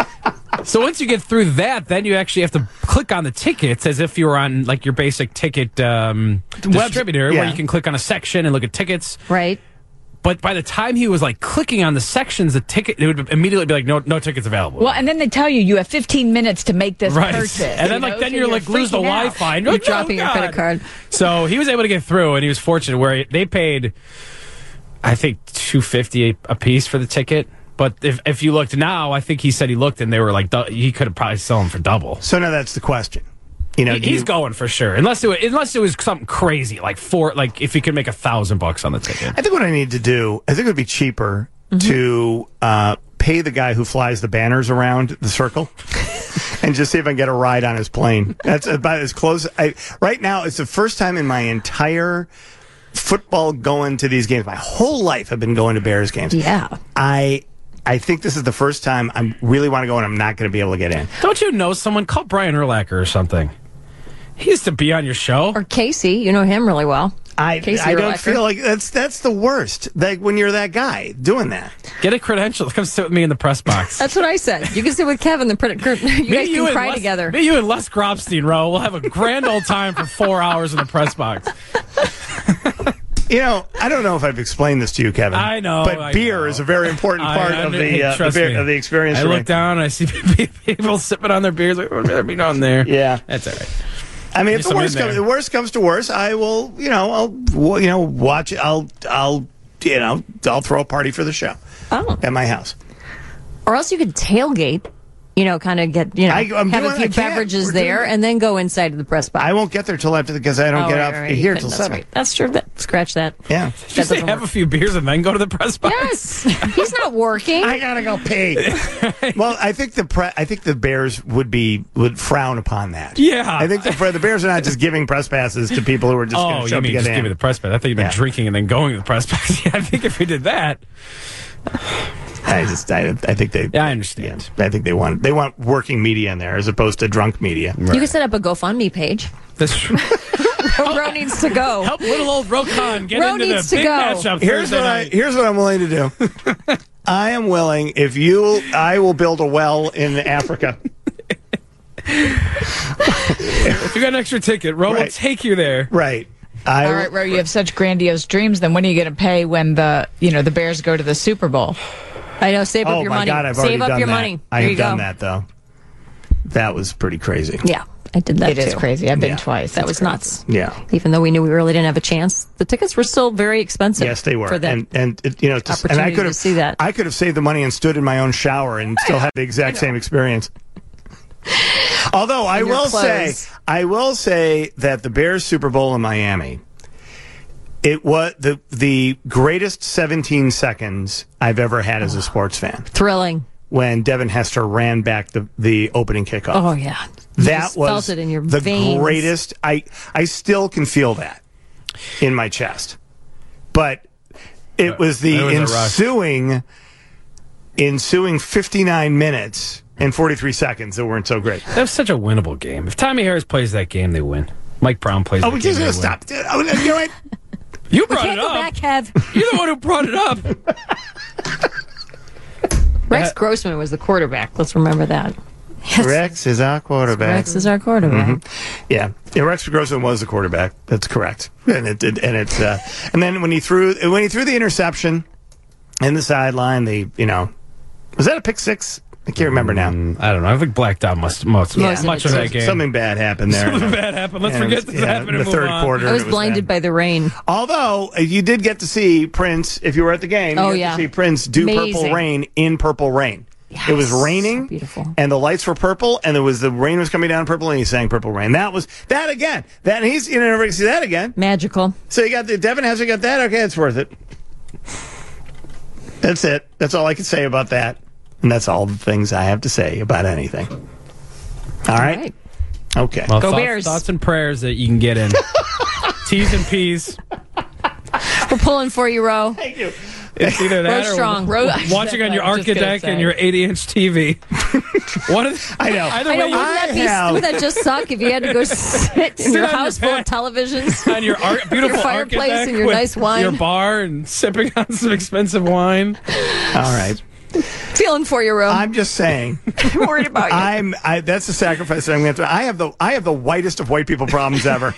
So once you get through that, then you actually have to click on the tickets as if you were on like your basic ticket um, distributor, yeah. where you can click on a section and look at tickets. Right. But by the time he was like clicking on the sections, the ticket it would immediately be like, no, no tickets available. Well, and then they tell you you have fifteen minutes to make this Right. purchase. And then you like know, then so you're like lose the freaking out. Wi-Fi. You're dropping your credit card. So he was able to get through, and he was fortunate where they paid, I think, two fifty a piece for the ticket. But if if you looked now, I think he said he looked and they were like, du- he could have probably sold them for double. So now that's the question. You know, He- do he's you- going for sure, unless it was, unless it was something crazy like four, like if he could make a thousand bucks on the ticket. I think what I need to do, I think it would be cheaper to uh, pay the guy who flies the banners around the circle and just see if I can get a ride on his plane. That's about as close. I, right now, it's the first time in my entire football going to these games. My whole life I've been going to Bears games. Yeah. I I think this is the first time I really want to go and I'm not going to be able to get in. Don't you know someone? Call Brian Urlacher or something. He used to be on your show. Or Casey. You know him really well. I, Casey I don't Urlacher. feel like that's that's the worst. Like when you're that guy doing that. Get a credential. Come sit with me in the press box. That's what I said. You can sit with Kevin. The pred- you guys can and cry Les- together. Me, you, and Les Grobstein, Ro. We'll have a grand old time for four hours in the press box. You know, I don't know if I've explained this to you, Kevin. I know, but I beer know. is a very important part I, I, of the, hey, uh, the trust beer, me. of the experience. I for look me. down and I see people sipping on their beers. Like, oh, there'd be nothing there. Yeah, that's all right. I mean, if Just the I'm worst in comes, there. the worst comes to worst, I will, you know, I'll, w- you know, watch it. I'll, I'll, you know, I'll throw a party for the show Oh. at my house. Or else you could tailgate, you know, kind of get, you know, I- I'm have doing- a I few can't. beverages We're doing there it. and then go inside of the press box. I won't get there till after because I don't Oh, get right, off right, here you till couldn't, seven. That's, right. That's true. That, scratch that. Yeah. Did you say have a few beers and then go to the press box? Yes. He's not working. I gotta go pee. Well, I think the pre- I think the Bears would be would frown upon that. Yeah. I think the, the Bears are not just giving press passes to people who are just Oh, going to show you up to mean get just in. give me the press pass? I thought you meant Yeah. drinking and then going to the press pass. Yeah, I think if we did that, I just I, I think they. Yeah, I understand. I think they want they want working media in there as opposed to drunk media. You could set up a GoFundMe page. That's true. Ro needs to go. Help little old Rokon get Ro into the needs to big go. matchup Here's Thursday what I night. here's what I'm willing to do. I am willing if you I will build a well in Africa. If you got an extra ticket, Ro will Right. take you there. Right. I All right, Ro, you have such grandiose dreams. Then when are you going to pay when the you know the Bears go to the Super Bowl? I know. Save oh up your my money. God, I've Save already up done your that. money. I There have you done go. that though. That was pretty crazy. Yeah, I did that It too. is crazy. I've been Yeah. twice. That It's was crazy. nuts. Yeah. Even though we knew we really didn't have a chance, the tickets were still very expensive. Yes, they were, For that. and and it, you know, to, and I opportunity could to have see that. I could have saved the money and stood in my own shower and still had the exact same experience. Although I In your will say, clothes. I will say that the Bears Super Bowl in Miami, it was the the greatest seventeen seconds I've ever had as a sports fan. Thrilling. When Devin Hester ran back the the opening kickoff. Oh yeah, You that just was felt it in your the veins. greatest. I I still can feel that in my chest, but it was the It was a rush. ensuing ensuing fifty-nine minutes and forty-three seconds that weren't so great. That was such a winnable game. If Tommy Harris plays that game, they win. Mike Brown plays Oh, that we game, just they gonna win. stop. Oh, you know what? You We brought can't it go up. back, Kev. You're the one who brought it up. Rex Grossman was the quarterback. Let's remember that. Rex is our quarterback. Rex is our quarterback. Mhm. Yeah. yeah, Rex Grossman was the quarterback. That's correct. And it did, and it, uh, and then when he threw when he threw the interception in the sideline, the you know, was that a pick six? I can't remember now. I don't know. I think blacked out most, most, Most of much it, of too. that game. Something bad happened there. Something bad happened. Let's Yeah, forget this yeah, happened in and the move third on. quarter. I was it blinded bad. by the rain. Although uh, you did get to see Prince, if you were at the game, Oh, you got yeah. to see Prince do Purple Amazing. Rain in Purple Rain. It was raining, beautiful. and the lights were purple, and there was the rain was coming down purple, and he sang Purple Rain. That was that again. That he's you know never see that again. Magical. So you got the Devin Hester got that. Okay, it's worth it. That's it. That's all I can say about that, and that's all the things I have to say about anything. All right. right. Okay. Well, Go thoughts, Bears. Thoughts and prayers that you can get in. T's and P's. We're pulling for you, Ro. Thank you. It's either that Row or strong. Ro- watching on your I was just gonna Architect and say. your eighty-inch T V. One of the, I know. Either I know. way, Wouldn't you that, be, have- would that just suck if you had to go sit in Sit your on your house full of bed. televisions? on your ar- beautiful Your fireplace Architect and your with nice wine. your bar, and sipping on some expensive wine. All right. Feeling for you, Ro. I'm just saying. I'm worried about you. I'm. I, that's a sacrifice that I'm going to. I have the. I have the whitest of white people problems ever.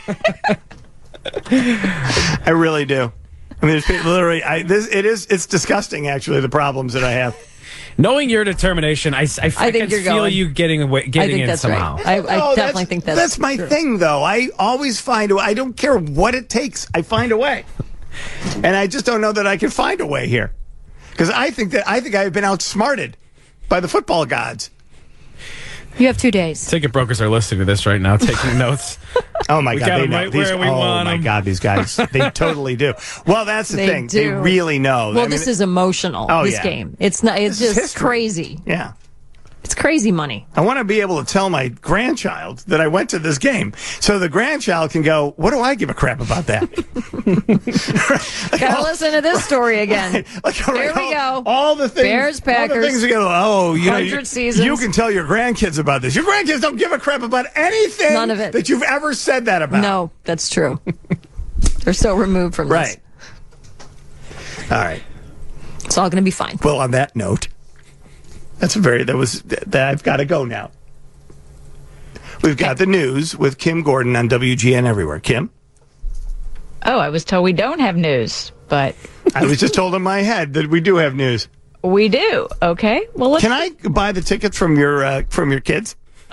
I really do. I mean, there's people literally. I, this it is. It's disgusting, actually, the problems that I have. Knowing your determination, I, I, I, I think can you're feel going. you getting away, I getting think in that's somehow. right. I, I No, definitely that's- think that's that's my true. thing, though. I always find a way. I don't care what it takes. I find a way, and I just don't know that I can find a way here, because I think that I think I've been outsmarted by the football gods. You have two days. Ticket brokers are listening to this right now, taking notes. Oh my We God! got They them know right these. where we oh want my 'em. God! These guys, they totally do. Well, that's the They thing. They do. really know. Well, I mean, this is emotional. Oh, this yeah. game. It's not. It's This is just history. crazy. Yeah. It's crazy money. I want to be able to tell my grandchild that I went to this game, so the grandchild can go, "What do I give a crap about that?" like Gotta all, listen to this story again. like, all Here right, we all, go. All the things, Bears, all the Packers. things that go. Oh, you know, you, Hundred seasons. you can tell your grandkids about this. Your grandkids don't give a crap about anything. None of it. that you've ever said that about. No, that's true. They're so removed from this. Right. All right. It's all going to be fine. Well, on that note, that's a very that was that I've got to go now. We've got the news with Kim Gordon on W G N Everywhere. Kim? Oh, I was told we don't have news, but I was just told in my head that we do have news. We do. Okay. Well, let's can I buy the tickets from your uh, from your kids?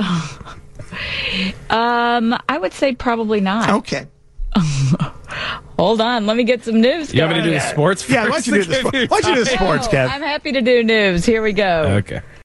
um, I would say probably not. Okay. Hold on, let me get some news. You want me to do the sports? Yeah, why don't you do the sports? Why don't you do the sports, Kev? I'm happy to do news. Here we go. Okay.